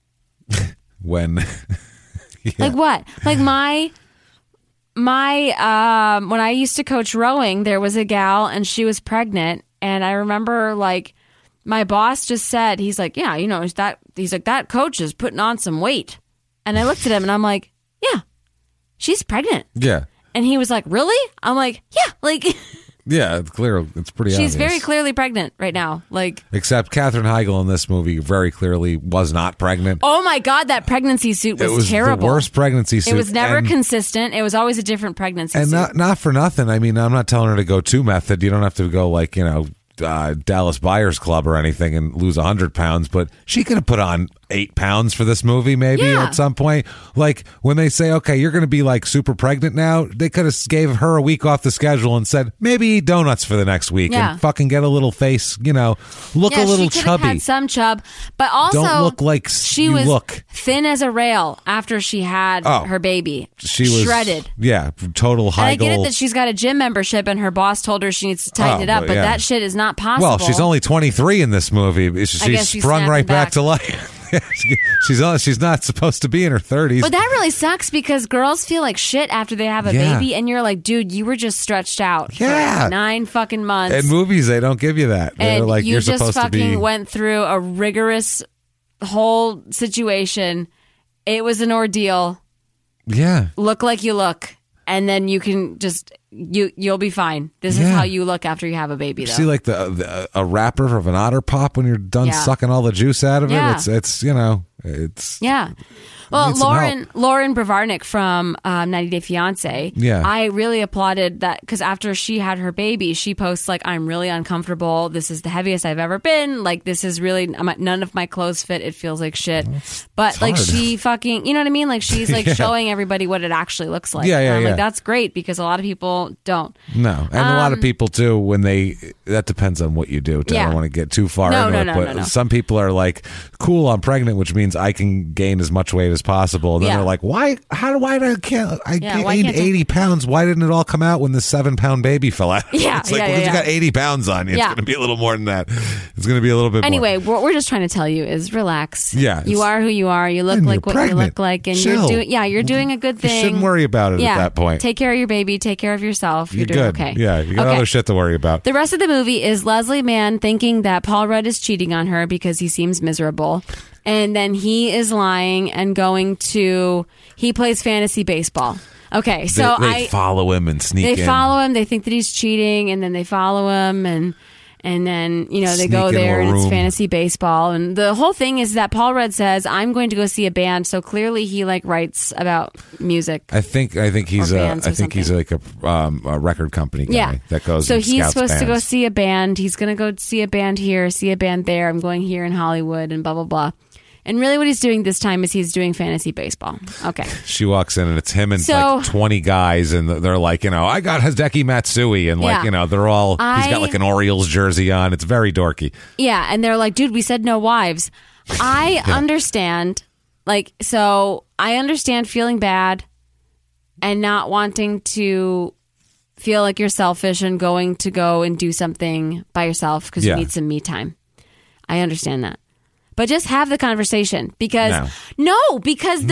when?" Like what? Like my when I used to coach rowing, there was a gal and she was pregnant, and I remember like. My boss just said, he's like, yeah, that coach is putting on some weight. And I looked at him and I'm like, yeah, she's pregnant. Yeah. And he was like, really? I'm like, yeah, like. Yeah, it's clear. It's pretty obvious. She's very clearly pregnant right now. Like, except Katherine Heigl in this movie very clearly was not pregnant. Oh my God, that pregnancy suit was terrible. The worst pregnancy suit. It was never consistent. It was always a different pregnancy suit. And not for nothing. I mean, I'm not telling her to go too method. You don't have to go like, Dallas Buyers Club or anything and lose 100 pounds, but she could have put on 8 pounds for this movie maybe at some point. Like when they say, okay, you're going to be like super pregnant now, they could have gave her a week off the schedule and said, maybe eat donuts for the next week and fucking get a little face, look a little she chubby. Had some chub, but also don't look like she was thin as a rail after she had her baby. She was shredded. Yeah, total Heigl. And I get it that she's got a gym membership and her boss told her she needs to tighten it up, but that shit is not possible. Well, she's only 23 in this movie. She's sprung right back to life. She's not supposed to be in her 30s. But that really sucks because girls feel like shit after they have a baby, and you're like, dude, you were just stretched out for 9 fucking months. In movies, they don't give you that. They're like, you you're just supposed fucking to be... went through a rigorous whole situation. It was an ordeal. Yeah. Look like you look. And then you can just you'll be fine. This is how you look after you have a baby. Though. See, like a wrapper of an Otter Pop when you're done sucking all the juice out of it. It's Well, Lauren Bravarnik from 90 Day Fiance. Yeah, I really applauded that because after she had her baby, she posts like, "I'm really uncomfortable. This is the heaviest I've ever been. Like, this is really none of my clothes fit. It feels like shit." But like, she fucking, you know what I mean? Like, she's like showing everybody what it actually looks like. Like, that's great because a lot of people don't. No, and a lot of people too. When that depends on what you do. I don't want to get too far into it, but some people are like, "Cool, I'm pregnant," which means I can gain as much weight as possible. And then they're like, why can't I gained 80 pounds? Why didn't it all come out when the 7-pound baby fell out? It's like, you got 80 pounds on you. It's going to be a little more than that. It's going to be a little bit anyway, more. What we're just trying to tell you is relax. Yeah. You are who you are. You look like what pregnant. you look like. And Chill. you're doing a good thing. You shouldn't worry about it at that point. Take care of your baby. Take care of yourself. You're doing okay. Yeah, you got other shit to worry about. The rest of the movie is Leslie Mann thinking that Paul Rudd is cheating on her because he seems miserable. And then he is lying and he plays fantasy baseball. Okay, so they follow him and sneak in. They follow him. They think that he's cheating, and then they follow him, and And then, they go there and it's fantasy baseball. And the whole thing is that Paul Rudd says, I'm going to go see a band. So clearly he writes about music. I think he's like a record company guy that goes. So he's supposed to go see a band. He's going to go see a band here, see a band there. I'm going here in Hollywood and blah, blah, blah. And really what he's doing this time is he's doing fantasy baseball. Okay. She walks in and it's him and like 20 guys and they're like, I got Hideki Matsui and they're all, he's got like an Orioles jersey on. It's very dorky. Yeah. And they're like, dude, we said no wives. I understand. So I understand feeling bad and not wanting to feel like you're selfish and going to go and do something by yourself because you need some me time. I understand that. But just have the conversation because the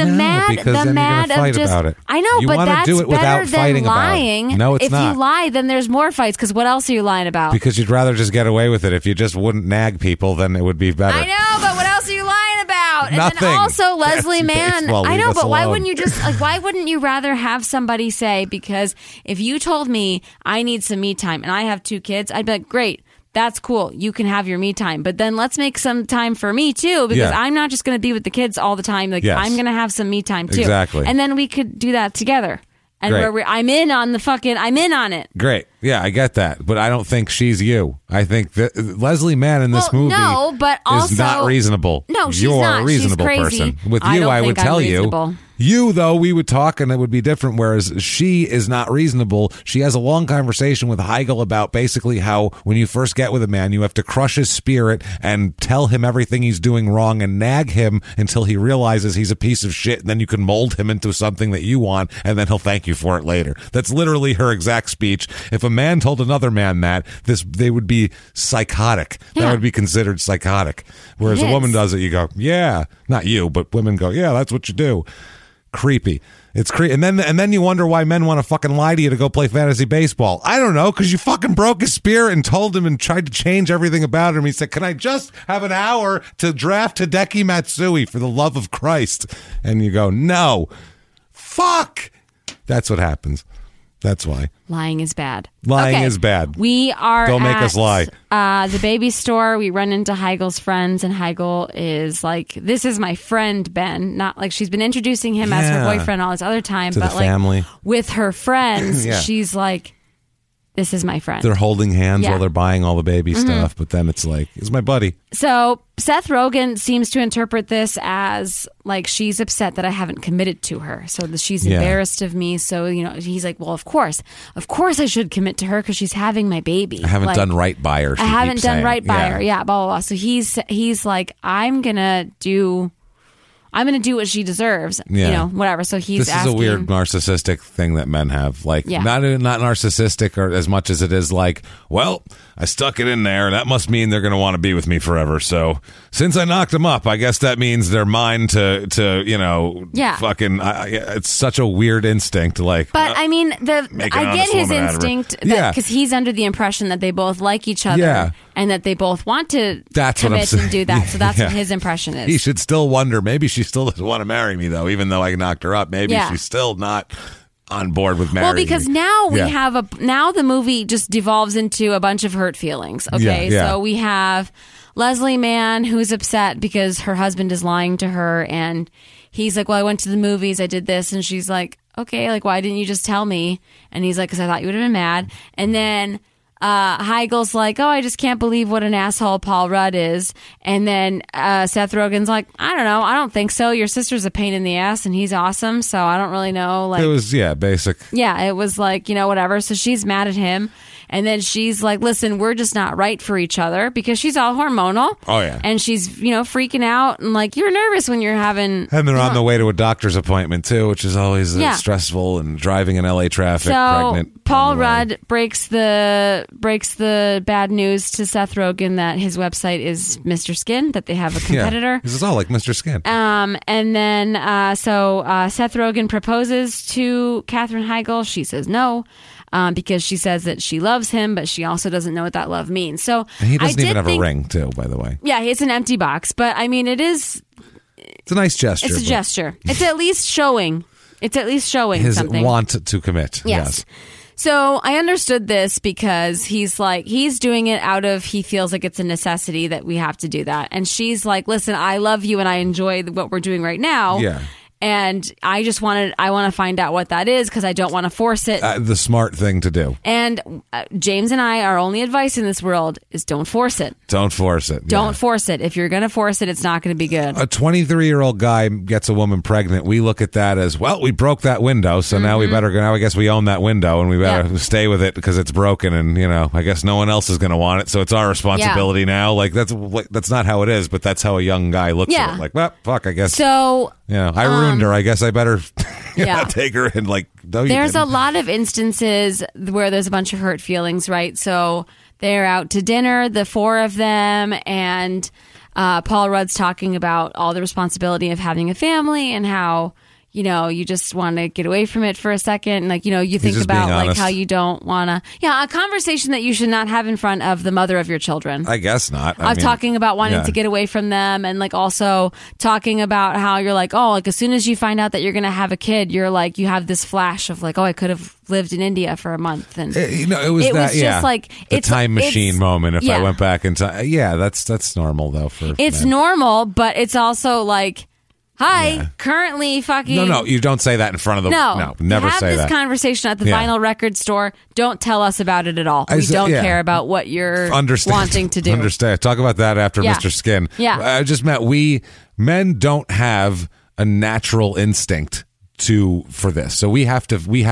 mad of just about it. I know, but that's do it better than lying. No, it's not. If you lie, then there's more fights. Because what else are you lying about? Because you'd rather just get away with it. If you just wouldn't nag people, then it would be better. I know, but what else are you lying about? And Nothing. then also Leslie Mann. I know, but why wouldn't you just why wouldn't you rather have somebody say? Because if you told me I need some me time and I have 2 kids, I'd be like, great. That's cool. You can have your me time. But then let's make some time for me, too, because I'm not just going to be with the kids all the time. I'm going to have some me time, too. Exactly. And then we could do that together. And I'm in on it. Great. Yeah, I get that. But I don't think she's you. I think that Leslie Mann in this movie is not reasonable. No, she's You're not. a reasonable she's crazy. person. With you, I would tell you. You, though, we would talk and it would be different, whereas she is not reasonable. She has a long conversation with Heigl about basically how when you first get with a man, you have to crush his spirit and tell him everything he's doing wrong and nag him until he realizes he's a piece of shit, and then you can mold him into something that you want, and then he'll thank you for it later. That's literally her exact speech. If a man told another man that, they would be psychotic. Yeah. That would be considered psychotic. Whereas a woman does it, you go, yeah. Not you, but women go, yeah, that's what you do. Creepy. It's creepy. And then you wonder why men want to fucking lie to you to go play fantasy baseball. I don't know, because you fucking broke his spirit and told him and tried to change everything about him. He said, can I just have an hour to draft Hideki Matsui for the love of Christ? And you go, no. Fuck. That's what happens. That's why. Lying is bad. Lying is bad. We are Don't make us lie. The baby store. We run into Heigl's friends, and Heigl is like, this is my friend, Ben. Not like she's been introducing him as her boyfriend all this other time. To but the family. With her friends, she's like, this is my friend. They're holding hands while they're buying all the baby stuff, but then it's like, it's my buddy. So Seth Rogen seems to interpret this as like she's upset that I haven't committed to her. So she's embarrassed of me. So, he's like, well, of course I should commit to her because she's having my baby. I haven't done right by her. I haven't done right by her. Yeah, blah, blah, blah. So he's like, I'm going to do what she deserves, whatever. So he's asking. This is a weird narcissistic thing that men have. Like, not narcissistic or as much as it is like, well, I stuck it in there. That must mean they're going to want to be with me forever. So since I knocked them up, I guess that means they're mine to fucking, it's such a weird instinct. Like, but I mean, I get his instinct because he's under the impression that they both like each other and that they both want to commit and do that. So that's what his impression is. He should still wonder, maybe she still doesn't want to marry me though, even though I knocked her up. Maybe she's still not on board with marrying. Well, because now we have now the movie just devolves into a bunch of hurt feelings. Okay, so we have Leslie Mann who's upset because her husband is lying to her, and he's like, well, I went to the movies, I did this, and she's like, okay, like, why didn't you just tell me? And he's like, because I thought you would have been mad. And then Heigl's like, oh, I just can't believe what an asshole Paul Rudd is. And then Seth Rogen's like, I don't know, I don't think so. Your sister's a pain in the ass and he's awesome, so I don't really know. Like, it was basic. Yeah, it was like, whatever. So she's mad at him. And then she's like, listen, we're just not right for each other, because she's all hormonal. Oh, yeah. And she's, freaking out, and like, you're nervous when you're having... And they're on the way to a doctor's appointment, too, which is always stressful, and driving in LA traffic, pregnant. Paul Rudd breaks the bad news to Seth Rogen that his website is Mr. Skin, that they have a competitor. Yeah, this is all like Mr. Skin. And then, Seth Rogen proposes to Katherine Heigl. She says no. Because she says that she loves him, but she also doesn't know what that love means. So and he doesn't even have a ring, too, by the way. Yeah, it's an empty box. But, I mean, it's a nice gesture. It's a gesture. It's at least showing. His something. His want to commit. Yes. So I understood this because he's doing it out of, he feels like it's a necessity that we have to do that. And she's like, listen, I love you and I enjoy what we're doing right now. Yeah. And I want to find out what that is because I don't want to force it. The smart thing to do. And James and I, our only advice in this world is don't force it. Don't force it. Don't force it. If you're going to force it, it's not going to be good. A 23-year-old guy gets a woman pregnant. We look at that as, well, we broke that window, so now we better go. Now I guess we own that window and we better stay with it because it's broken. And, I guess no one else is going to want it. So it's our responsibility now. Like, that's not how it is, but that's how a young guy looks at it. Like, well, fuck, I guess. So... I ruined her. I guess I better take her and There's a lot of instances where there's a bunch of hurt feelings, right? So they're out to dinner, the four of them, and Paul Rudd's talking about all the responsibility of having a family and how, you just want to get away from it for a second. Like, you think about how you don't want to. Yeah, a conversation that you should not have in front of the mother of your children. I guess not. Talking about wanting to get away from them and also talking about how you're as soon as you find out that you're going to have a kid, you're you have this flash of I could have lived in India for a month. And it was just the time machine moment. If I went back in time. Yeah, that's normal though. It's normal, but it's also hi, currently fucking... No, you don't say that in front of them. No, never say that. Have this conversation at the vinyl record store. Don't tell us about it at all. We don't care about what you're wanting to do. Understand. Talk about that after Mr. Skin. Yeah. I just meant men don't have a natural instinct for this. So it's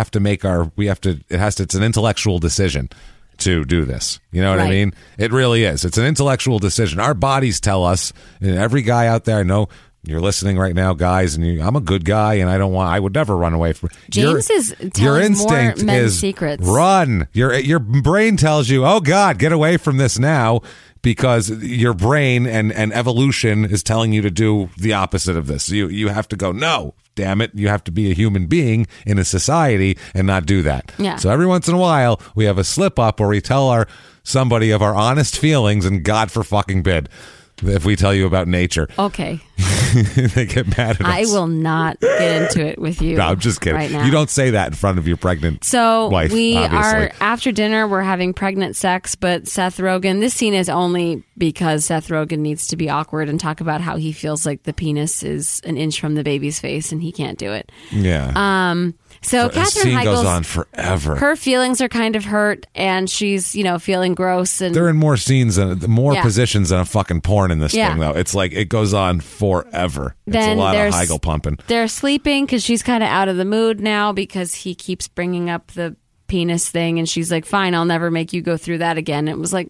an intellectual decision to do this. You know what I mean? It really is. It's an intellectual decision. Our bodies tell us, and every guy out there, I know you're listening right now, guys, and I'm a good guy, and I would never run away from James is telling your instinct more men's secrets. Run. Your brain tells you, oh God, get away from this now, because your brain and evolution is telling you to do the opposite of this. You have to go, no, damn it, you have to be a human being in a society and not do that. Yeah. So every once in a while, we have a slip up where we tell somebody of our honest feelings, and God for fucking bid, if we tell you about nature. Okay. They get mad at us. I will not get into it with you. No, I'm just kidding. Right now. You don't say that in front of your pregnant wife, we obviously. are, after dinner, we're having pregnant sex, but Seth Rogen, this scene is only because Seth Rogen needs to be awkward and talk about how he feels like the penis is an inch from the baby's face and he can't do it. Yeah. So Katherine Heigl goes on forever. Her feelings are kind of hurt, and she's feeling gross. And they're in more scenes and more positions than a fucking porn in this thing, though. It's it goes on forever. It's a lot of Heigl pumping. They're sleeping because she's kind of out of the mood now because he keeps bringing up the penis thing, and she's like, "Fine, I'll never make you go through that again." It was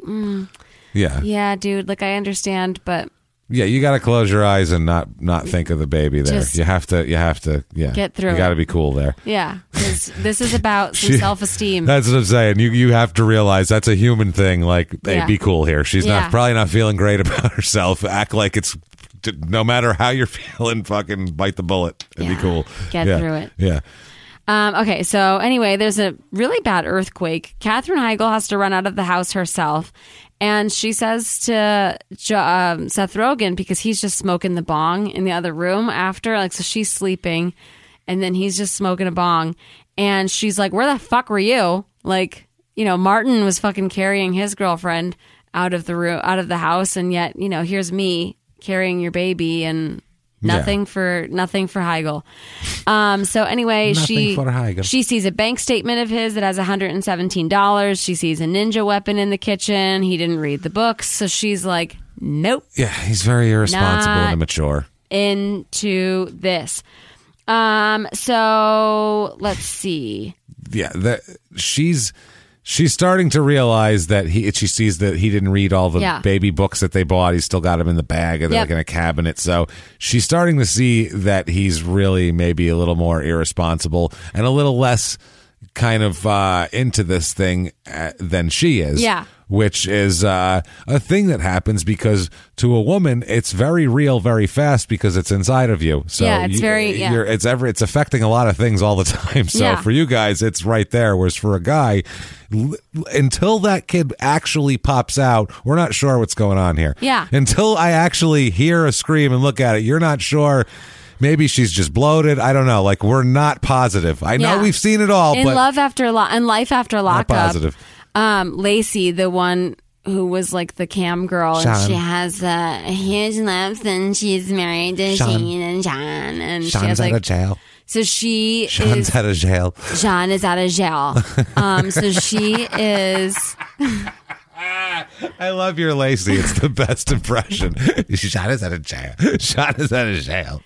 yeah, dude. I understand, but. Yeah, you got to close your eyes and not think of the baby there. You have to get through. You got to be cool there. Yeah, because this is about some self-esteem. That's what I'm saying. You have to realize that's a human thing. Hey, be cool here. She's probably not feeling great about herself. Act like it's no matter how you're feeling. Fucking bite the bullet and be cool. Get through it. Yeah. Okay, so anyway, there's a really bad earthquake. Katherine Heigl has to run out of the house herself. And she says to Seth Rogen, because he's just smoking the bong in the other room after, so she's sleeping, and then he's just smoking a bong. And she's like, where the fuck were you? Martin was fucking carrying his girlfriend out of the house, and yet, here's me carrying your baby, and nothing for Heigl. So anyway, she sees a bank statement of his that has $117. She sees a ninja weapon in the kitchen. He didn't read the books, so she's like, nope. Yeah, he's very irresponsible and immature. Into this. So let's see. Yeah, She's starting to realize that she sees that he didn't read all the baby books that they bought. He's still got them in the bag or in a cabinet. So she's starting to see that he's really maybe a little more irresponsible and a little less kind of into this thing than she is. Yeah. Which is a thing that happens because to a woman it's very real, very fast because it's inside of you. So it's affecting a lot of things all the time. So for you guys, it's right there. Whereas for a guy, until that kid actually pops out, we're not sure what's going on here. Yeah. Until I actually hear a scream and look at it, you're not sure. maybe she's just bloated. I don't know. Like, we're not positive. I know we've seen it all, in but Life After Lockup, not positive. Lacey, the one who was like the cam girl, Sean. and she has huge lips, and she's married to Shane and John, and Sean's she has out like of jail. So Sean's out of jail. Sean is out of jail. So she is. I love your Lacey. It's the best impression. Sean is out of jail. Sean is out of jail.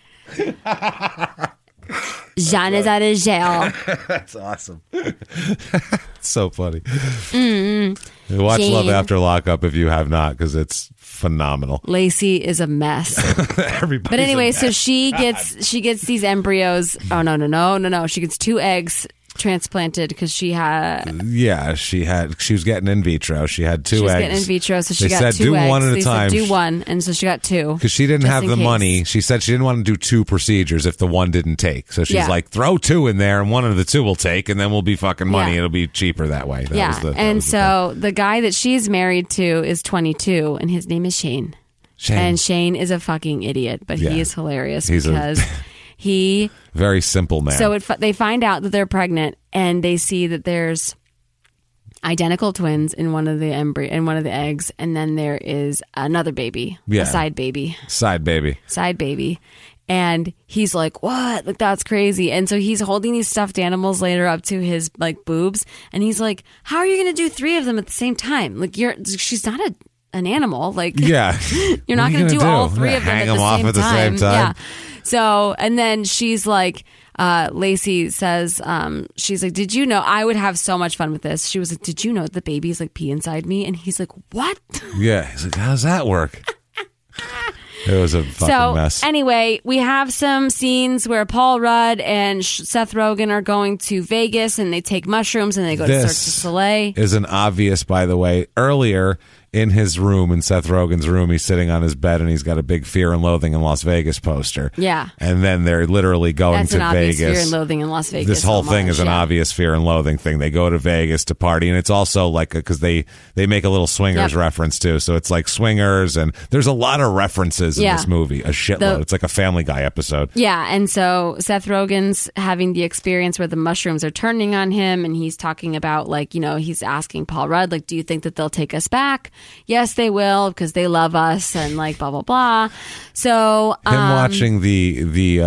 Jean is out of jail. That's awesome. So funny. Watch Jane. Love After Lockup if you have not, because it's phenomenal. Lacey is a mess. But anyway, so she gets these embryos. Oh no. She gets 2 eggs transplanted because she was getting in vitro. She had 2 eggs. She was getting in vitro, so she got 2 eggs. They said do one at a time. Do one, and so she got 2 because she didn't have the money. She said she didn't want to do 2 procedures if the one didn't take. So she's like, throw 2 in there, and one of the 2 will take, and then we'll be fucking money. It'll be cheaper that way. The guy that she's married to is 22, and his name is Shane. And Shane is a fucking idiot, but he is hilarious because. He very simple man. So they find out that they're pregnant, and they see that there's identical twins in one of the eggs, and then there is another baby, a side baby, and he's like, "What? Like that's crazy!" And so he's holding these stuffed animals later up to his like boobs, and he's like, "How are you going to do 3 of them at the same time? Like she's not an animal. Like you're not going to do all 3 of them hang them off at the same time." Yeah. So, and then she's like, Lacey says, she's like, did you know, I would have so much fun with this. She was like, did you know the baby's like pee inside me? And he's like, what? Yeah. He's like, how does that work? It was a fucking mess. Anyway, we have some scenes where Paul Rudd and Seth Rogen are going to Vegas, and they take mushrooms, and they go to Cirque du Soleil. Is an obvious, by the way. Earlier in his room, in Seth Rogen's room, he's sitting on his bed, and he's got a big Fear and Loathing in Las Vegas poster. Yeah. And then they're literally going to Vegas. That's an obvious Fear and Loathing in Las Vegas. This whole thing is an obvious Fear and Loathing thing. They go to Vegas to party, and it's also like, because they make a little swingers reference too. So it's like swingers, and there's a lot of references in this movie, a shitload. It's like a Family Guy episode. Yeah, and so Seth Rogen's having the experience where the mushrooms are turning on him, and he's talking about, like, you know, he's asking Paul Rudd, like, do you think that they'll take us back? Yes, they will, because they love us, and like blah blah blah. So him watching the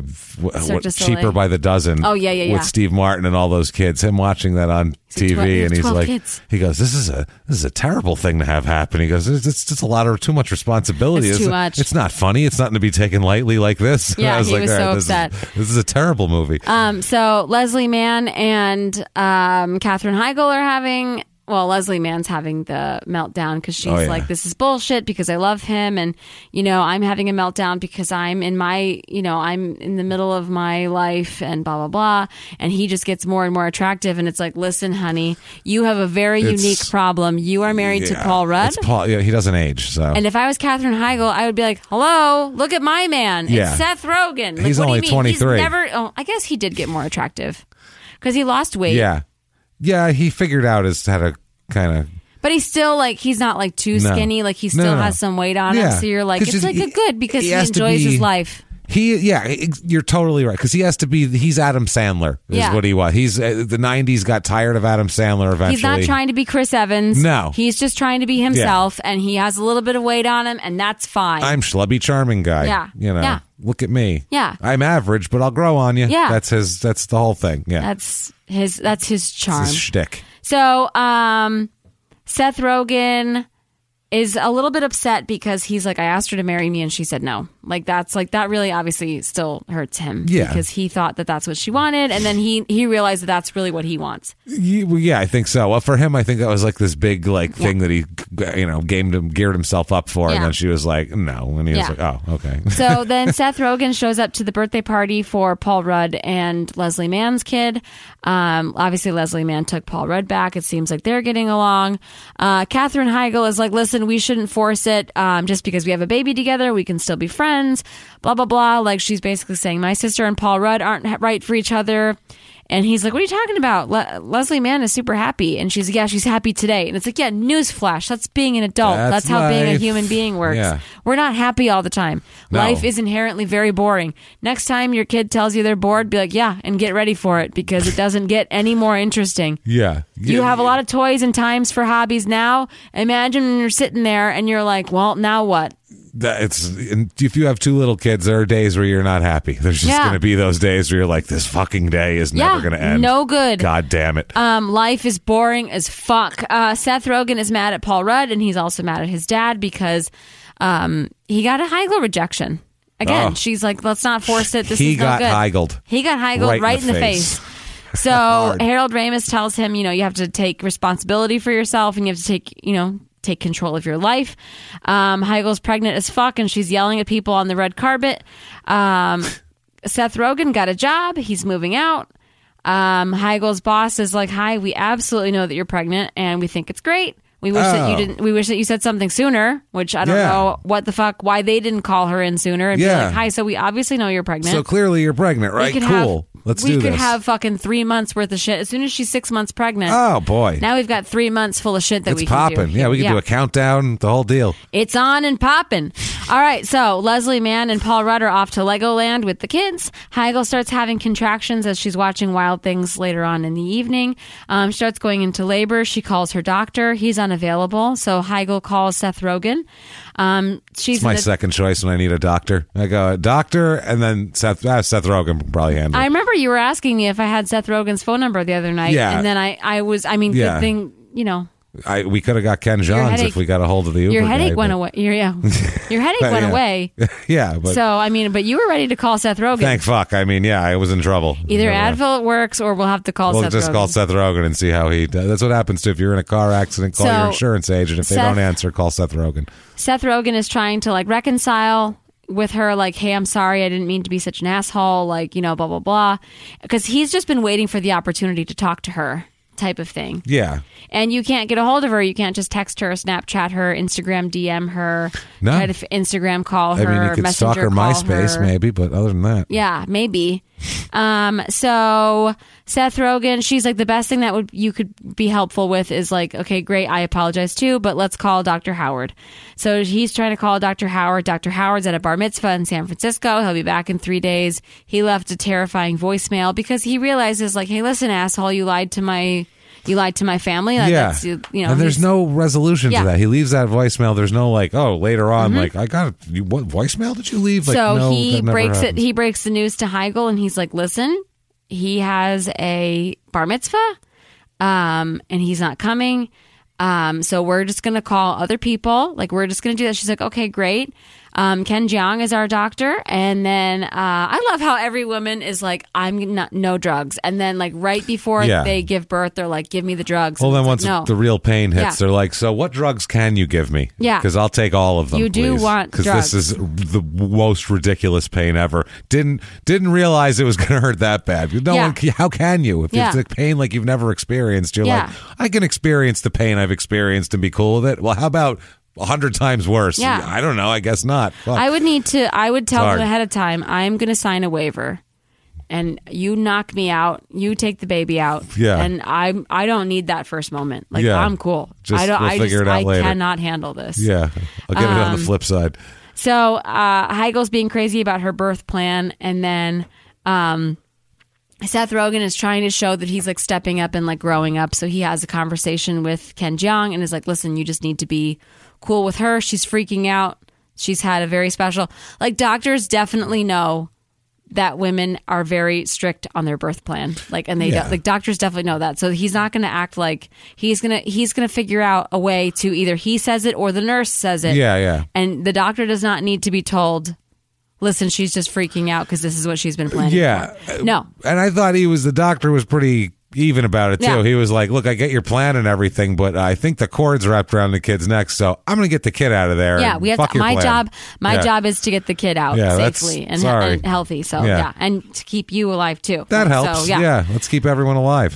Cheaper by the Dozen. Oh yeah. With Steve Martin and all those kids. Him watching that on TV, and he's like, he goes, "This is a terrible thing to have happen." He goes, "It's just too much responsibility. It's too much. It's not funny. It's nothing to be taken lightly like this." Yeah, I was he was so upset. This is a terrible movie. So Leslie Mann and Katherine Heigl are having. Well, Leslie Mann's having the meltdown because she's like, this is bullshit because I love him. And, you know, I'm having a meltdown because I'm in the middle of my life and blah, blah, blah. And he just gets more and more attractive. And it's like, listen, honey, you have a very unique problem. You are married to Paul Rudd. It's Paul, he doesn't age. So. And if I was Katherine Heigl, I would be like, hello, look at my man. It's Seth Rogen. Like, he's only 23. I guess he did get more attractive because he lost weight. Yeah, he figured out how to kind of... But he's still, like, he's not, like, too skinny. Like, he still has some weight on him. So you're like, it's like a good because he enjoys his life. You're totally right. Because he has to be... He's Adam Sandler is what he was. He's the 90s got tired of Adam Sandler eventually. He's not trying to be Chris Evans. No. He's just trying to be himself. And he has a little bit of weight on him. And that's fine. I'm schlubby charming guy. Yeah. You know. Yeah. Look at me. Yeah. I'm average, but I'll grow on you. Yeah. That's the whole thing. Yeah. That's his charm. That's his shtick. So, Seth Rogen is a little bit upset because he's like, I asked her to marry me and she said no. Like, that's like, that really obviously still hurts him. Yeah. Because he thought that that's what she wanted. And then he realized that that's really what he wants. Yeah, I think so. Well, for him, I think that was like this big thing that he, geared himself up for. And then she was like, no. And he was like, oh, okay. So then Seth Rogen shows up to the birthday party for Paul Rudd and Leslie Mann's kid. Obviously, Leslie Mann took Paul Rudd back. It seems like they're getting along. Katherine Heigl is like, listen, we shouldn't force it. Just because we have a baby together, we can still be friends. Blah, blah, blah. Like, she's basically saying my sister and Paul Rudd aren't right for each other. And he's like, what are you talking about? Leslie Mann is super happy. And she's like, yeah, she's happy today. And it's like, yeah, newsflash. That's being an adult. That's how being a human being works. Yeah. We're not happy all the time. No. Life is inherently very boring. Next time your kid tells you they're bored, be like, yeah, and get ready for it because it doesn't get any more interesting. Yeah. You have a lot of toys and times for hobbies now. Imagine when you're sitting there and you're like, well, now what? If you have 2 little kids, there are days where you're not happy. There's just going to be those days where you're like, this fucking day is never going to end. No good. God damn it. Life is boring as fuck. Seth Rogen is mad at Paul Rudd, and he's also mad at his dad because he got a Heigl rejection. Again, she's like, let's not force it. He got Heigled. He got Heigled right in the face. So Harold Ramis tells him, you have to take responsibility for yourself, and you have to take control of your life. Heigl's pregnant as fuck, and she's yelling at people on the red carpet. Seth Rogen got a job. He's moving out. Heigl's boss is like, hi, we absolutely know that you're pregnant, and we think it's great. We wish that you didn't. We wish that you said something sooner, which I don't know what the fuck, why they didn't call her in sooner and be like, hi, so we obviously know you're pregnant. So clearly you're pregnant, right? Cool. Let's do this. We could have fucking 3 months worth of shit. As soon as she's 6 months pregnant. Oh, boy. Now we've got 3 months full of shit that we can popping. do. Yeah, we can do a countdown, the whole deal. It's on and popping. All right, so Leslie Mann and Paul Rudd are off to Legoland with the kids. Heigl starts having contractions as she's watching Wild Things later on in the evening. She starts going into labor. She calls her doctor. He's unavailable, so Heigl calls Seth Rogen. She's my second choice when I need a doctor. I go, doctor, and then Seth Rogen can probably handle it. I remember you were asking me if I had Seth Rogen's phone number the other night. Yeah. And then good thing, we could have got Ken Johns if we got a hold of the Uber Your headache guy, went away. Your headache went away. Yeah. But, so, but you were ready to call Seth Rogen. Thank fuck. I was in trouble. Either Advil works or we'll have to call Seth Rogen. We'll just call Seth Rogen and see how he does. That's what happens if you're in a car accident. Call your insurance agent. If they don't answer, call Seth Rogen. Seth Rogen is trying to reconcile with her, like, hey, I'm sorry, I didn't mean to be such an asshole, blah, blah, blah. Because he's just been waiting for the opportunity to talk to her type of thing. Yeah. And you can't get a hold of her. You can't just text her, Snapchat her, Instagram DM her, try to Instagram call her, you could stalk her MySpace maybe, but other than that. Yeah, maybe. So Seth Rogen, she's like, the best thing that you could be helpful with is like, okay, great, I apologize too, but let's call Dr. Howard. So he's trying to call Dr. Howard. Dr. Howard's at a bar mitzvah in San Francisco. He'll be back in 3 days. He left a terrifying voicemail because he realizes, like, hey, listen, asshole, you lied to my family. That's, and there's no resolution to that. He leaves that voicemail. There's no later on, what voicemail did you leave? So he breaks it. He breaks the news to Heigl, and he's like, listen, he has a bar mitzvah, and he's not coming. So we're just going to call other people. We're just going to do that. She's like, okay, great. Ken Jeong is our doctor. And then I love how every woman is like, I'm not, no drugs. And then right before they give birth, they're like, give me the drugs. Well, then once the real pain hits, they're like, so what drugs can you give me? Yeah. Because I'll take all of them, You do want drugs. Because this is the most ridiculous pain ever. Didn't realize it was going to hurt that bad. How can you? If it's a pain like you've never experienced, you're like, I can experience the pain I've experienced and be cool with it. Well, how about 100 times worse? Yeah. I don't know. I guess not. Fuck. I would tell them ahead of time, I'm going to sign a waiver. And you knock me out, you take the baby out. Yeah. And I don't need that first moment. I'm cool. We'll figure it out later. Cannot handle this. Yeah. I'll get it on the flip side. So Heigl's being crazy about her birth plan, and then Seth Rogen is trying to show that he's stepping up and growing up. So he has a conversation with Ken Jeong and is like, listen, you just need to be cool with her. She's freaking out. She's had a very special, doctors definitely know that women are very strict on their birth plan. And they doctors definitely know that. So he's not going to act like he's going to figure out a way to either he says it or the nurse says it. Yeah, yeah. And the doctor does not need to be told, listen, she's just freaking out because this is what she's been planning. Yeah. For. No. And I thought the doctor was pretty even about it too. Yeah. He was like, look, I get your plan and everything, but I think the cord's wrapped around the kid's neck, so I'm going to get the kid out of there. Yeah, we have my job is to get the kid out safely and healthy. So and to keep you alive too. That helps. So, let's keep everyone alive.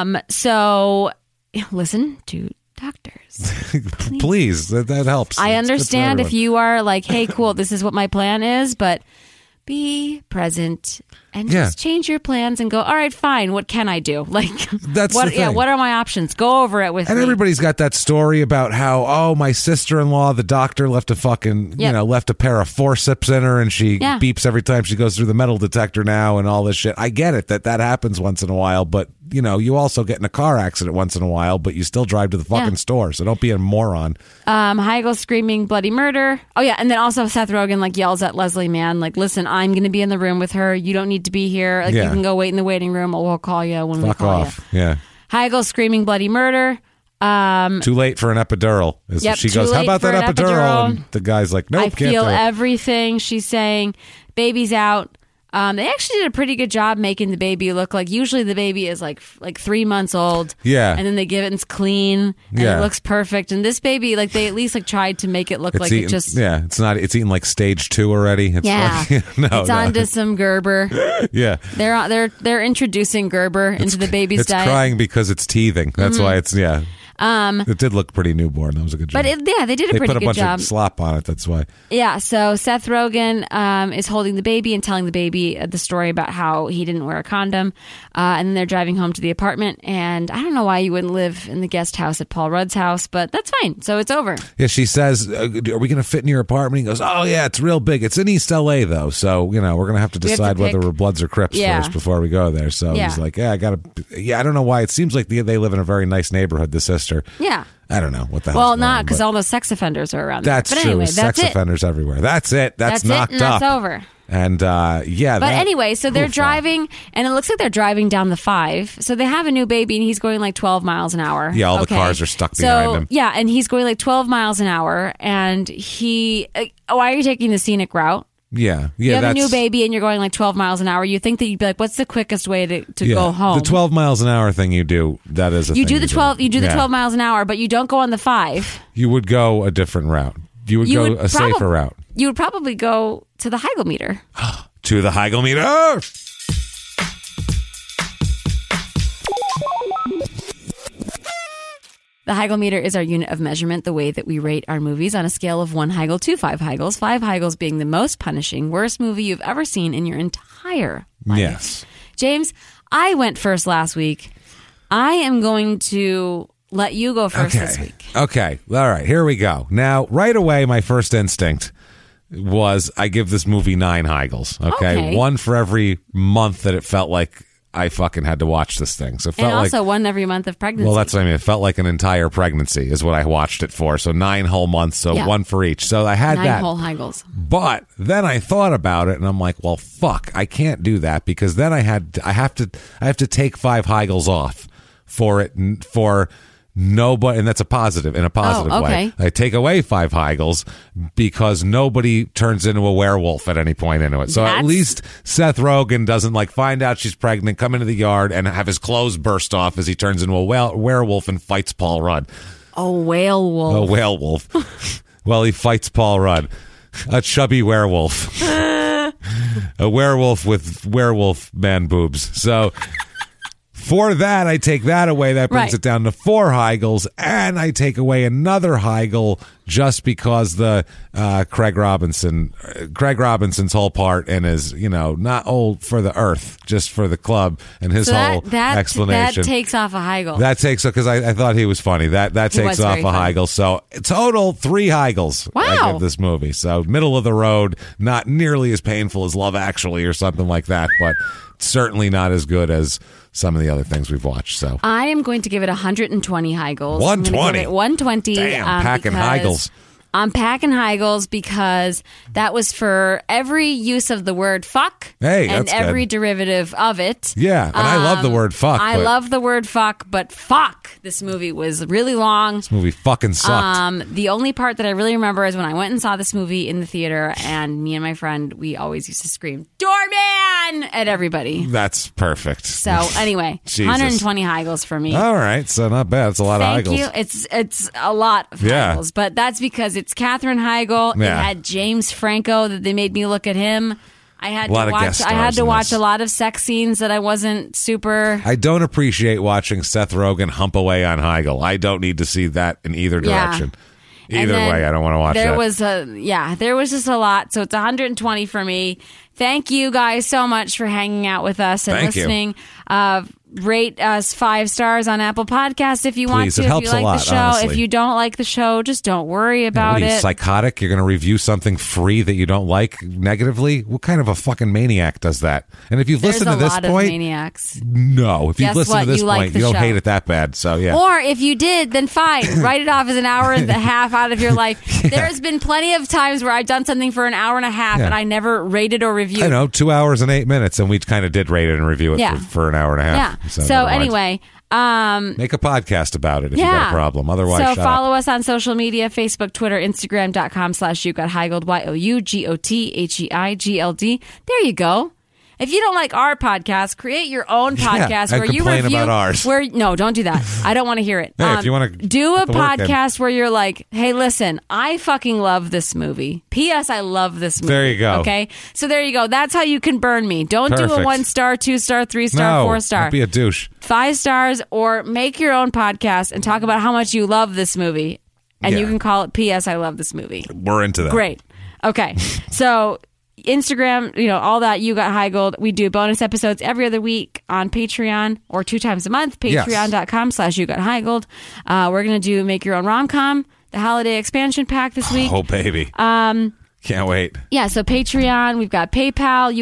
So listen to doctors. Please, that helps. I understand if you are like, hey, cool, this is what my plan is, but be present and just change your plans and go, all right, fine, what can I do? Like, that's what are my options? Go over it with me. And everybody's got that story about how, my sister-in-law, the doctor left a fucking, left a pair of forceps in her and she beeps every time she goes through the metal detector now and all this shit. I get it that happens once in a while, but you also get in a car accident once in a while, but you still drive to the fucking store, so don't be a moron. Heigl screaming bloody murder. Oh yeah, and then also Seth Rogen yells at Leslie Mann, listen, I'm going to be in the room with her. You don't need to be here. You can go wait in the waiting room, or we'll call you when we call you. Yeah. Heigl screaming bloody murder. Too late for an epidural. She goes, how about that epidural? And the guy's like, nope, I feel everything she's saying. Baby's out. They actually did a pretty good job making the baby look like, usually the baby is like 3 months old. Yeah. And then they give it and it's clean and it looks perfect. And this baby, they at least tried to make it look it's eaten, it just. Yeah. It's eating stage 2 already. It's onto some Gerber. Yeah. They're introducing Gerber into the baby's diet. It's crying because it's teething. That's why it's, it did look pretty newborn. That was a good job. But they did a pretty good job. They put a bunch of slop on it. That's why. Yeah. So Seth Rogen is holding the baby and telling the baby the story about how he didn't wear a condom. And then they're driving home to the apartment. And I don't know why you wouldn't live in the guest house at Paul Rudd's house, but that's fine. So it's over. Yeah. She says, are we going to fit in your apartment? He goes, oh, yeah, it's real big. It's in East LA, though. So, we're going to have to decide whether we're Bloods or Crips first before we go there. So he's like, I don't know why. It seems like they live in a very nice neighborhood, the sister. Yeah. I don't know what the hell. Well, not because all those sex offenders are around there. That's true. Anyway, sex offenders everywhere. That's it. That's knocked it, and up. That's over. And But anyway, so they're driving, and it looks like they're driving down the 5. So they have a new baby, and he's going 12 miles an hour. Yeah, all the cars are stuck behind him. Yeah, and he's going 12 miles an hour, and why are you taking the scenic route? Yeah. You have a new baby and you're going 12 miles an hour. You think that you'd be like, what's the quickest way to go home? The 12 miles an hour thing you do, that is a thing. You do the 12 miles an hour, but you don't go on the 5. You would go a different route. You would go a safer route. You would probably go to the Heigl meter. To the Heigl meter! The Heigl meter is our unit of measurement, the way that we rate our movies on a scale of 1 Heigl to 5 Heigls. 5 Heigls being the most punishing, worst movie you've ever seen in your entire life. Yes. James, I went first last week. I am going to let you go first this week. Okay. All right. Here we go. Now, right away, my first instinct was I give this movie 9 Heigls. Okay. 1 for every month that it felt like I fucking had to watch this thing. So it felt and also 1 every month of pregnancy. Well, that's what I mean. It felt like an entire pregnancy is what I watched it for. So 9 whole months. So 1 for each. So I had 9 whole Heigls. But then I thought about it and I'm like, well, fuck, I can't do that because then I have to take 5 Heigls off for nobody, and that's in a positive way. I take away 5 Heigls because nobody turns into a werewolf at any point into it. So at least Seth Rogen doesn't find out she's pregnant, come into the yard, and have his clothes burst off as he turns into a werewolf and fights Paul Rudd. A whale-wolf. A whale-wolf. Well, he fights Paul Rudd. A chubby werewolf. A werewolf with werewolf man boobs. So for that, I take that away. That brings it down to 4 Heigls, and I take away another Heigl just because the Craig Robinson's whole part and his, not old for the earth, just for the club, and his whole explanation. That takes off a Heigl. That takes because I thought he was funny. That takes off a Heigl. So total 3 Heigls. Wow. I give this movie. So middle of the road, not nearly as painful as Love Actually or something like that, but certainly not as good as some of the other things we've watched. So I am going to give it 120 Heigls. 120. 120. Damn, packing Heigls. I'm packing Heigls because that was for every use of the word fuck and every derivative of it. Yeah, and I love the word fuck. I love the word fuck, but fuck, this movie was really long. This movie fucking sucked. The only part that I really remember is when I went and saw this movie in the theater, and me and my friend, we always used to scream, "Doorman!" at everybody. That's perfect. So anyway, 120 Heigls for me. All right, so not bad. It's a lot of Heigls. Thank you. It's a lot of Heigls, but that's because it's Katherine Heigl. Yeah. It had James Franco that they made me look at him. I had to watch a lot of sex scenes that I wasn't super. I don't appreciate watching Seth Rogen hump away on Heigl. I don't need to see that in either direction. Either way, I don't want to watch that. There was just a lot. So it's 120 for me. Thank you guys so much for hanging out with us and listening. Rate us 5 stars on Apple Podcasts if you want to. It helps if you like a lot, the show. honestly. If you don't like the show, just don't worry about it. Are you psychotic? You're going to review something free that you don't like negatively? What kind of a fucking maniac does that? And if you've listened to this point, there's a lot of maniacs. No, if you've listened to this point, you don't hate it that bad. So yeah. Or if you did, then fine. Write it off as an hour and a half out of your life. There's been plenty of times where I've done something for an hour and a half and I never rated or reviewed. I know, 2 hours and 8 minutes, and we kind of did rate it and review it for an hour and a half. Yeah. So anyway. Make a podcast about it if you got a problem. Otherwise, so follow us on social media, Facebook, Twitter, Instagram.com/YouGotHeigold, YouGotHeigold. There you go. If you don't like our podcast, create your own podcast where you review about ours. No, don't do that. I don't want to hear it. Hey, if you want to do a podcast where you're like, hey, listen, I fucking love this movie. P.S. I love this movie. There you go. Okay, so there you go. That's how you can burn me. Don't do a 1 star, 2 star, 3 star, 4 star. Don't be a douche. 5 stars, or make your own podcast and talk about how much you love this movie, and you can call it P.S. I love this movie. We're into that. Great. Okay, so Instagram, all that, You Got High Gold. We do bonus episodes every other week on Patreon or 2 times a month. Patreon.com/YouGotHighGold. We're going to do Make Your Own Rom-Com, the holiday expansion pack this week. Oh, baby. Can't wait. Yeah, so Patreon. We've got PayPal,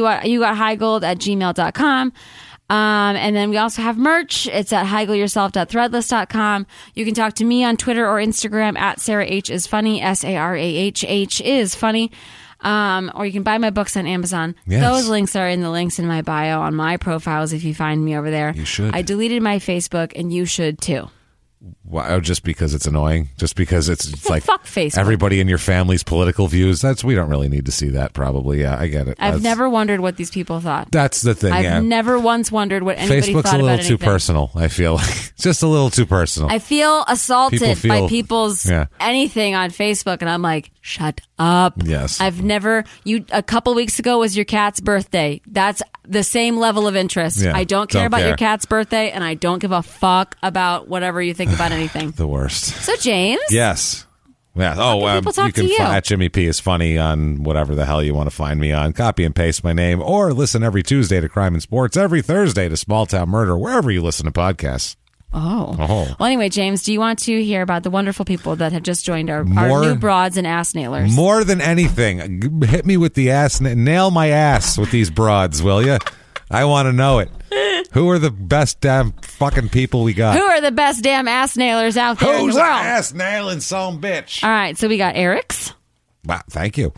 YouGotHighGold@gmail.com. And then we also have merch. It's at highgoldyourself.threadless.com. You can talk to me on Twitter or Instagram at Sarah H is funny, SarahH is funny. Or you can buy my books on Amazon. Yes. Those links are in the links in my bio on my profiles if you find me over there. You should. I deleted my Facebook, and you should too. Wow, just because it's annoying? Just because it's like fuck Facebook. Everybody in your family's political views? We don't really need to see that, probably. Yeah, I get it. I've never wondered what these people thought. That's the thing, I've never once wondered what anybody Facebook's thought about anything. Facebook's a little too personal, I feel like. It's just a little too personal. I feel assaulted by people's anything on Facebook, and I'm like, shut up. Yes. I've never... A couple weeks ago was your cat's birthday. That's the same level of interest. Yeah, I don't care about your cat's birthday, and I don't give a fuck about whatever you think about anything. The worst. So, James? Yes. Yeah. You can find Jimmy P is funny on whatever the hell you want to find me on. Copy and paste my name, or listen every Tuesday to Crime and Sports, every Thursday to Small Town Murder, wherever you listen to podcasts. Oh. Well, anyway, James, do you want to hear about the wonderful people that have just joined our new broads and ass nailers? More than anything, hit me with the ass, nail my ass with these broads, will you? I want to know it. Who are the best damn fucking people we got? Who are the best damn ass nailers out there in the world? Who's ass nailing some bitch? All right, so we got Eric's. Wow, thank you.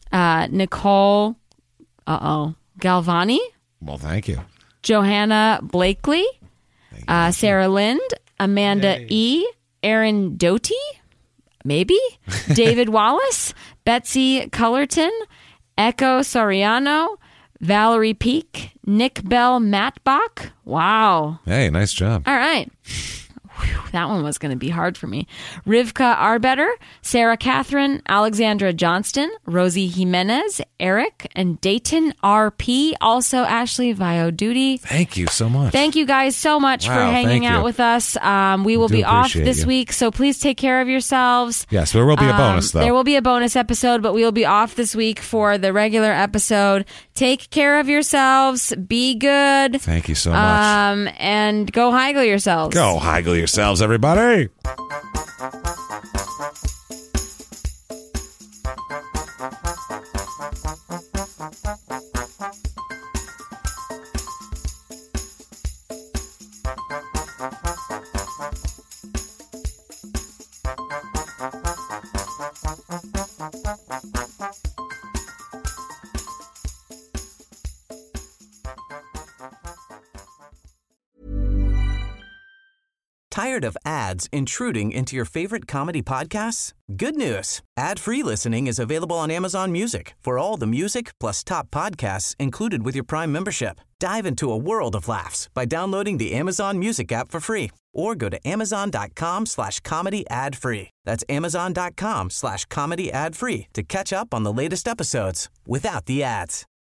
Nicole, Galvani. Well, thank you. Johanna Blakely. Sarah Lind. Amanda E. Aaron Doty. Maybe. David Wallace. Betsy Cullerton. Echo Soriano. Valerie Peak, Nick Bell Matbach. Wow. Hey, nice job. All right. Whew, that one was going to be hard for me. Rivka Arbetter, Sarah Catherine, Alexandra Johnston, Rosie Jimenez, Eric, and Dayton RP. Also, Ashley Vio Duty. Thank you so much. Thank you guys so much for hanging out with us. We will be off this week, so please take care of yourselves. Yes, there will be a bonus, though. There will be a bonus episode, but we will be off this week for the regular episode. Take care of yourselves. Be good. Thank you so much. And go Heigl yourselves. Go Heigl yourselves, everybody. Tired of ads intruding into your favorite comedy podcasts? Good news. Ad-free listening is available on Amazon Music for all the music plus top podcasts included with your Prime membership. Dive into a world of laughs by downloading the Amazon Music app for free or go to amazon.com/comedy ad-free. That's amazon.com/comedy ad-free to catch up on the latest episodes without the ads.